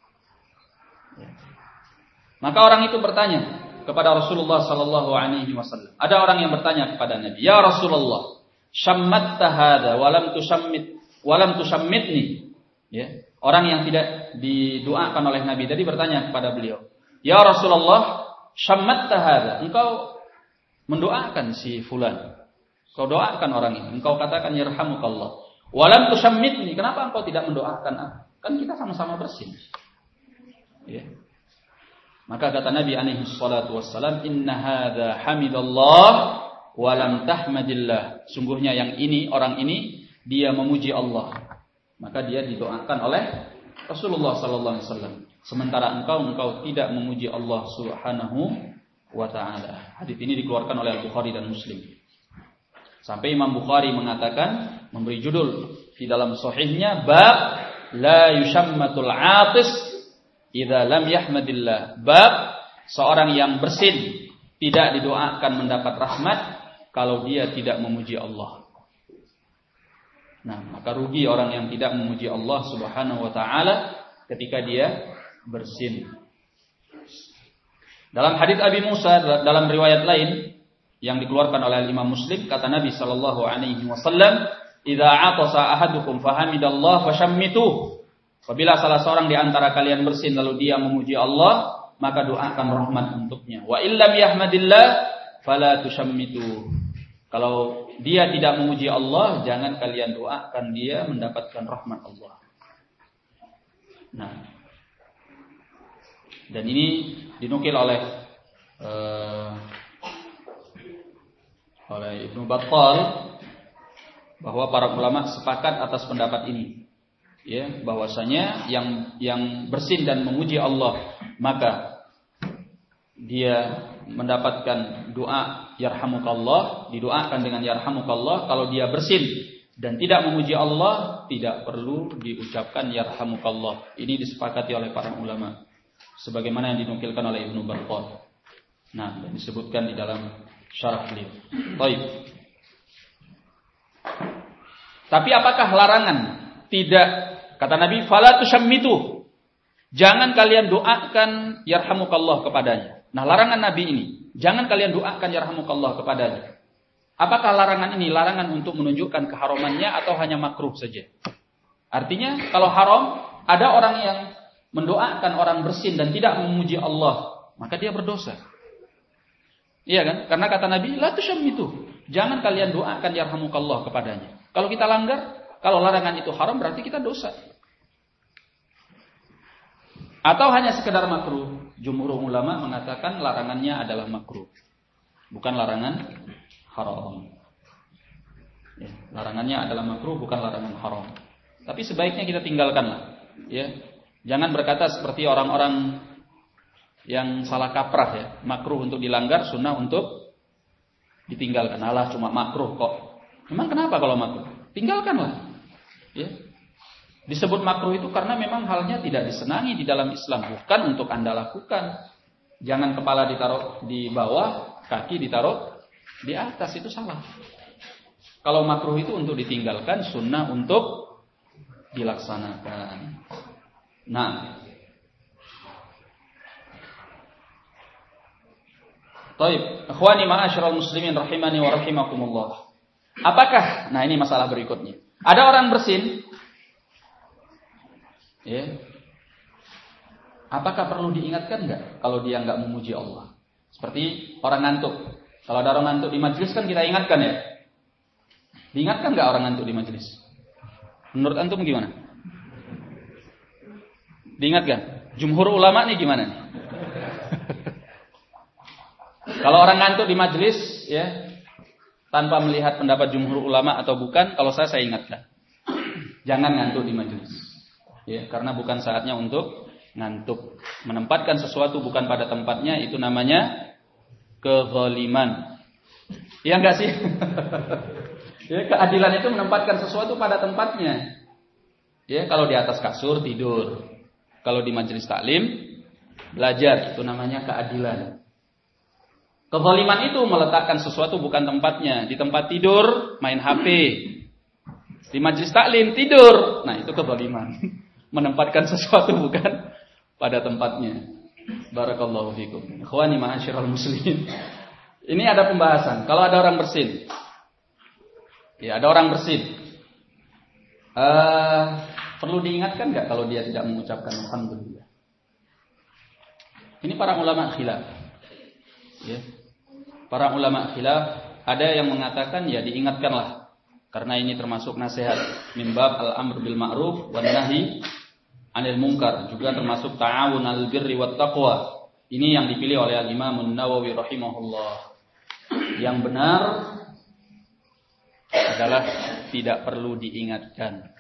Maka orang itu bertanya kepada Rasulullah sallallahu alaihi wasallam. Ada orang yang bertanya kepada Nabi, "Ya Rasulullah, syammatta hadza wa lam tushammitni." Ya, orang yang tidak didoakan oleh Nabi tadi bertanya kepada beliau, "Ya Rasulullah, syammatta hadza." Engkau mendoakan si fulan. Kau doakan orang ini, engkau katakan yarhamukallah. Wa lam tushammitni. Kenapa engkau tidak mendoakan aku? Kan kita sama-sama bersin. Ya. Maka kata Nabi alaihi salatu wassalam, "Inna hadza hamidallah wa lam tahmadillah." Sungguhnya yang ini, orang ini, dia memuji Allah. Maka dia didoakan oleh Rasulullah sallallahu alaihi wasallam. Sementara engkau tidak memuji Allah Subhanahu wa ta'ala. Hadis ini dikeluarkan oleh Al-Bukhari dan Muslim. Sampai Imam Bukhari mengatakan, memberi judul di dalam sahihnya, bab la yushammatul 'atis idza lam yahmadillah. Bab seorang yang bersin tidak didoakan mendapat rahmat kalau dia tidak memuji Allah. Nah, maka rugi orang yang tidak memuji Allah Subhanahu wa taala ketika dia bersin. Dalam hadis Abi Musa dalam riwayat lain, yang dikeluarkan oleh Imam Muslim, kata Nabi sallallahu alaihi wasallam, "Idza 'atasa ahadukum fahamidallah fashammitu." Apabila salah seorang di antara kalian bersin lalu dia memuji Allah, maka doakan rahmat untuknya. Wa illam yahmadillah fala tushammitu. Kalau dia tidak memuji Allah, jangan kalian doakan dia mendapatkan rahmat Allah. Nah, dan ini dinukil oleh Ibnu Battal bahwa para ulama sepakat atas pendapat ini, ya, bahwasanya yang bersin dan memuji Allah maka dia mendapatkan doa yarhamukallah, didoakan dengan yarhamukallah. Kalau dia bersin dan tidak memuji Allah, tidak perlu diucapkan yarhamukallah. Ini disepakati oleh para ulama sebagaimana yang dinukilkan oleh Ibnu Battal. Nah, dan disebutkan di dalam syarah beliau. Baik. Tapi apakah larangan? Tidak. Kata Nabi, fala tushammitu. Jangan kalian doakan yarhamukallah kepadanya. Nah, larangan Nabi ini, jangan kalian doakan yarhamukallah kepadanya. Apakah larangan ini larangan untuk menunjukkan keharamannya atau hanya makruh saja? Artinya, kalau haram, ada orang yang mendoakan orang bersin dan tidak memuji Allah, maka dia berdosa. Iya kan? Karena kata Nabi, la tushammitu. Jangan kalian doakan yarhamukallah kepadanya. Kalau kita langgar, kalau larangan itu haram berarti kita dosa. Atau hanya sekedar makruh. Jumhur ulama mengatakan larangannya adalah makruh, bukan larangan haram. Ya, larangannya adalah makruh, bukan larangan haram. Tapi sebaiknya kita tinggalkanlah. Ya, jangan berkata seperti orang-orang yang salah kaprah, ya, makruh untuk dilanggar, sunnah untuk ditinggalkan. Alah, cuma makruh kok. Memang kenapa kalau makruh? Tinggalkanlah. Ya. Disebut makruh itu karena memang halnya tidak disenangi di dalam Islam, bukan untuk Anda lakukan. Jangan kepala ditaruh di bawah, kaki ditaruh di atas, itu salah. Kalau makruh itu untuk ditinggalkan, sunnah untuk dilaksanakan. Nah, baik, ikhwani ma'asyiral muslimin rahimani wa rahimakumullah. Apakah, nah ini masalah berikutnya. Ada orang bersin, ya. Apakah perlu diingatkan enggak kalau dia enggak memuji Allah? Seperti orang ngantuk. Kalau ada orang ngantuk di majelis kan kita ingatkan, ya. Diingatkan enggak orang ngantuk di majelis? Menurut antum gimana? Diingatkan? Jumhur ulama nih gimana nih? Kalau orang ngantuk di majelis, ya, tanpa melihat pendapat jumhur ulama atau bukan, kalau saya ingatkan. Jangan ngantuk di majelis. Ya, karena bukan saatnya untuk ngantuk. Menempatkan sesuatu bukan pada tempatnya, itu namanya kezaliman. Iya enggak sih? Ya, keadilan itu menempatkan sesuatu pada tempatnya. Ya, kalau di atas kasur tidur. Kalau di majelis taklim belajar, itu namanya keadilan. Kezaliman itu meletakkan sesuatu bukan tempatnya. Di tempat tidur main HP. Di majelis taklim tidur. Nah, itu kezaliman. Menempatkan sesuatu bukan pada tempatnya. Barakallahu fikum. Ikhwani ma'asyiral muslimin. Ini ada pembahasan. Kalau ada orang bersin. Ya, ada orang bersin. Perlu diingatkan enggak kalau dia tidak mengucapkan alhamdulillah? Ini para ulama khilaf. Ya. Para ulama khilaf, ada yang mengatakan ya diingatkanlah. Karena ini termasuk nasihat min bab al-amr bil ma'ruf wan nahi 'anil munkar, juga termasuk ta'awun 'alal birri wat taqwa. Ini yang dipilih oleh Al-Imam An-Nawawi rahimahullah. Yang benar adalah tidak perlu diingatkan.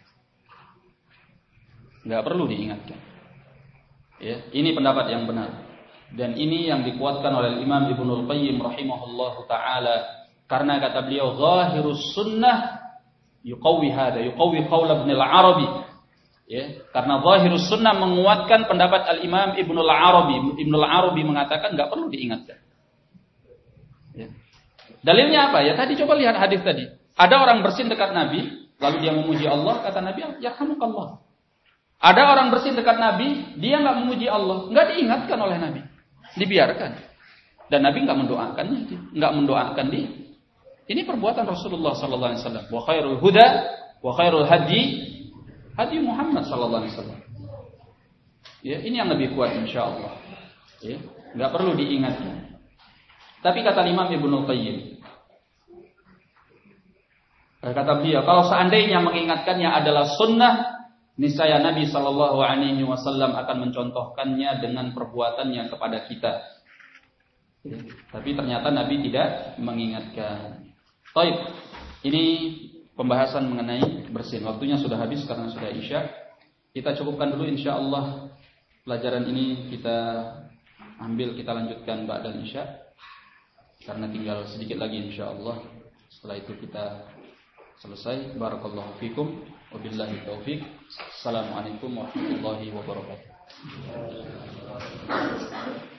Enggak perlu diingatkan. Ya, ini pendapat yang benar. Dan ini yang dikuatkan oleh Imam Ibnul Qayyim rahimahullahu taala, karena kata beliau zahirus sunnah yuqawwi hada, yuqawwi qaul Ibn al-Arabi. Ya, karena zahirus sunnah menguatkan pendapat Al-Imam Ibnul Arabi. Ibnul Arabi mengatakan enggak perlu diingatkan. Ya. Dalilnya apa? Ya tadi coba lihat hadis tadi. Ada orang bersin dekat Nabi, lalu dia memuji Allah, kata Nabi, yarhamukallah. Ada orang bersin dekat Nabi, dia enggak memuji Allah, enggak diingatkan oleh Nabi. Dibiarkan. Dan Nabi nggak mendoakan dia. Ini perbuatan Rasulullah sallallahu alaihi wasallam. Wa khairul huda wa khairul hadi Muhammad sallallahu alaihi wasallam. Ya, ini yang lebih kuat insyaallah. Ya, enggak perlu diingatkan. Tapi kata Imam Ibnu Qayyim, kata beliau, kalau seandainya mengingatkannya adalah sunnah, niscaya Nabi sallallahu alaihi wasallam akan mencontohkannya dengan perbuatannya kepada kita. Ya, tapi ternyata Nabi tidak mengingatkan. Baik, ini pembahasan mengenai bersin. Waktunya sudah habis karena sudah Isya. Kita cukupkan dulu insyaallah. Pelajaran ini kita lanjutkan ba'da Isya. Karena tinggal sedikit lagi insyaallah. Setelah itu kita selesai. Barakallahu fikum. Wabillahi taufik. Assalamualaikum warahmatullahi wabarakatuh.